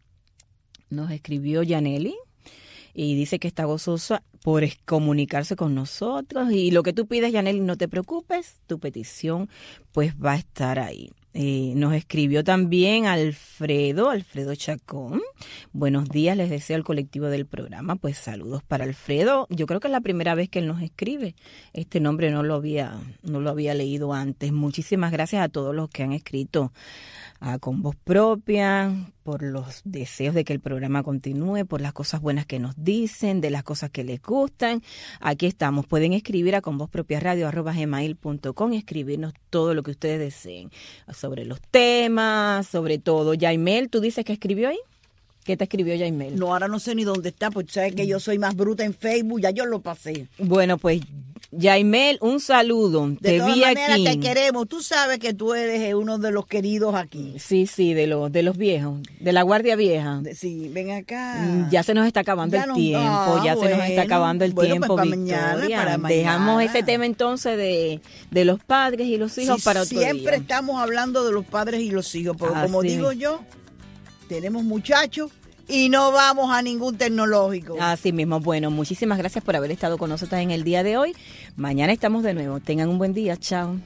Yaneli y dice que está gozosa por comunicarse con nosotros. Y lo que tú pides, Yaneli, no te preocupes, tu petición pues va a estar ahí. Nos escribió también Alfredo Chacón. Buenos días, les deseo al colectivo del programa. Pues saludos para Alfredo. Yo creo que es la primera vez que él nos escribe. Este nombre no lo había leído antes. Muchísimas gracias a todos los que han escrito con voz propia, por los deseos de que el programa continúe, por las cosas buenas que nos dicen, de las cosas que les gustan. Aquí estamos. Pueden escribir a convozpropiaradio@gmail.com y escribirnos todo lo que ustedes deseen sobre los temas, sobre todo. Yaimel, ¿tú dices que escribió ahí? ¿Qué te escribió Yaimel? No, ahora no sé ni dónde está, porque sabes que yo soy más bruta en Facebook, ya yo lo pasé. Bueno, pues Yaimel, un saludo. De todas maneras, aquí. te queremos. Tú sabes que tú eres uno de los queridos aquí. Sí, de los viejos, de la guardia vieja. Sí, ven acá. Ya se nos está acabando el tiempo, se nos está acabando el tiempo, pues Victoria. Para mañana. Dejamos ese tema entonces de los padres y los hijos para otro siempre día. Estamos hablando de los padres y los hijos, porque como digo yo, tenemos muchachos y no vamos a ningún tecnológico. Así mismo. Bueno, muchísimas gracias por haber estado con nosotros en el día de hoy. Mañana estamos de nuevo. Tengan un buen día. Chao.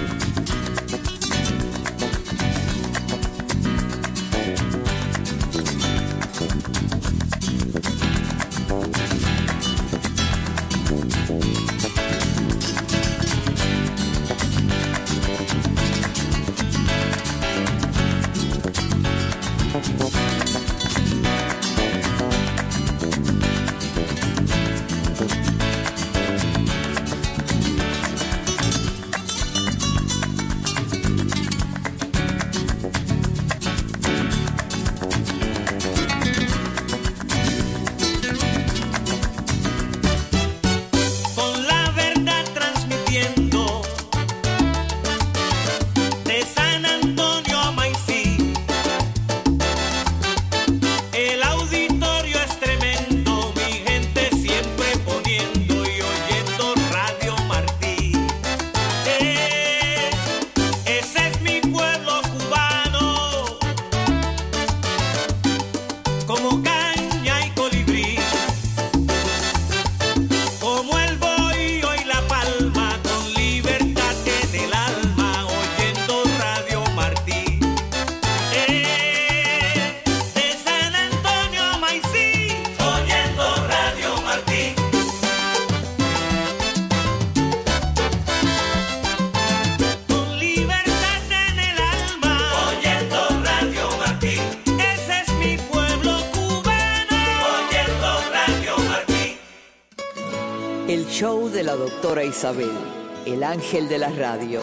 Show de la doctora Isabel, el ángel de la radio.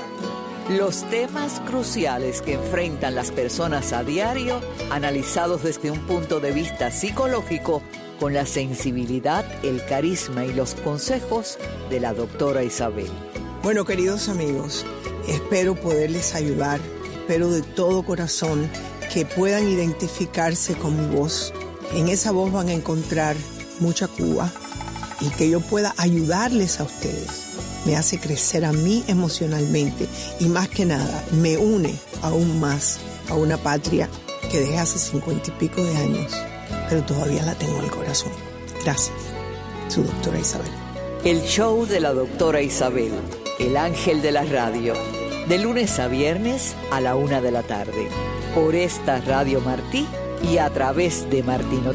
Los temas cruciales que enfrentan las personas a diario, analizados desde un punto de vista psicológico, con la sensibilidad, el carisma y los consejos de la doctora Isabel. Bueno, queridos amigos, espero poderles ayudar. Espero de todo corazón que puedan identificarse con mi voz. En esa voz van a encontrar mucha Cuba y que yo pueda ayudarles a ustedes. Me hace crecer a mí emocionalmente y más que nada me une aún más a una patria que dejé hace 50 y pico de años, pero todavía la tengo en el corazón. Gracias, su doctora Isabel. El show de la doctora Isabel, el ángel de la radio, de lunes a viernes a la 1:00 p.m, por esta Radio Martí y a través de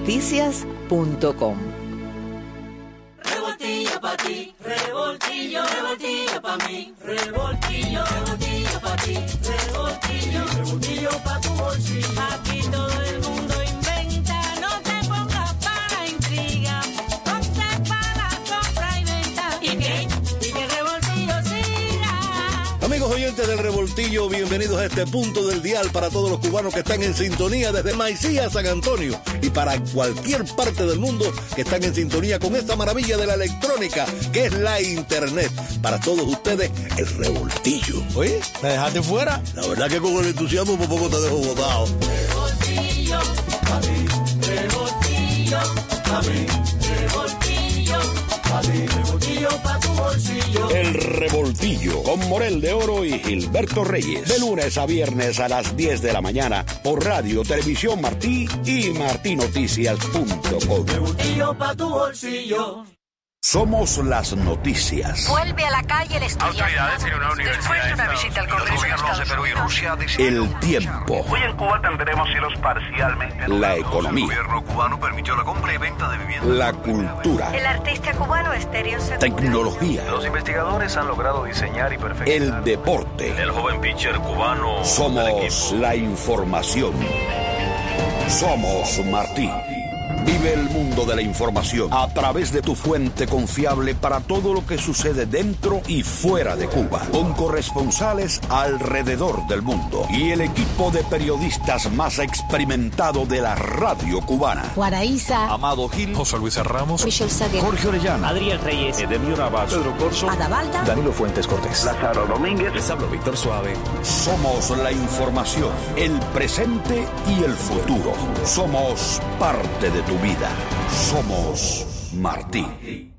martinoticias.com. Revoltillo pa' ti, revoltillo, revoltillo pa' mí, revoltillo, revoltillo pa' ti, revoltillo, revoltillo pa' tu bolsillo. Aquí todo el mundo inventa, no te pongas para intriga, ponte para la compra y venta. ¿Y que el revoltillo siga? Amigos oyentes del Revoltillo, bienvenidos a este punto del dial para todos los cubanos que están en sintonía desde Maicí a San Antonio y para cualquier parte del mundo que están en sintonía con esta maravilla de la electrónica que es la internet. Para todos ustedes, el Revoltillo. Oye, ¿me dejaste fuera? La verdad que con el entusiasmo por poco te dejo botado. Revoltillo pa' mí, revoltillo pa' mí, revoltillo pa' mí, revoltillo pa' tu bolsillo. El Revoltillo con Morel de Oro y Gilberto Reyes. De lunes a viernes a las 10 de la mañana por Radio Televisión Martí y martinoticias.com. Revoltillo pa' tu bolsillo. Somos las noticias. Vuelve a la calle el estudiante. Autoridades en una universidad. Después de una visita al Congreso de Estados Perú y Rusia El tiempo. Hoy en Cuba tendremos cielos parcialmente. La economía. El gobierno cubano permitió la compra y venta de viviendas. La cultura. El artista cubano Estéreo Segura. Tecnología. Los investigadores han logrado diseñar y perfeccionar El deporte. el joven pitcher cubano. Somos la información. Somos Martí. Vive el mundo de la información a través de tu fuente confiable para todo lo que sucede dentro y fuera de Cuba, con corresponsales alrededor del mundo y el equipo de periodistas más experimentado de la radio cubana. Guaraíza. Amado Gil, José Luis Ramos, Michelle Saguer. Jorge Orellana, Adriel Reyes, Edemio Navas, Pedro Corso, Adavalda. Danilo Fuentes Cortés, Lázaro Domínguez. les hablo Víctor Suave. Somos la información, el presente y el futuro. Somos parte de tu vida. Somos Martí.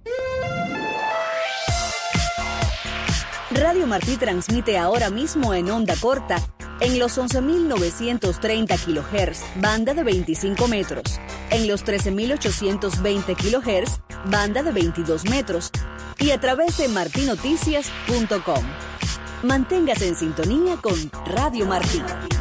Radio Martí transmite ahora mismo en onda corta en los 11.930 kHz, banda de 25 metros, en los 13.820 kHz, banda de 22 metros, y a través de martinoticias.com. Manténgase en sintonía con Radio Martí.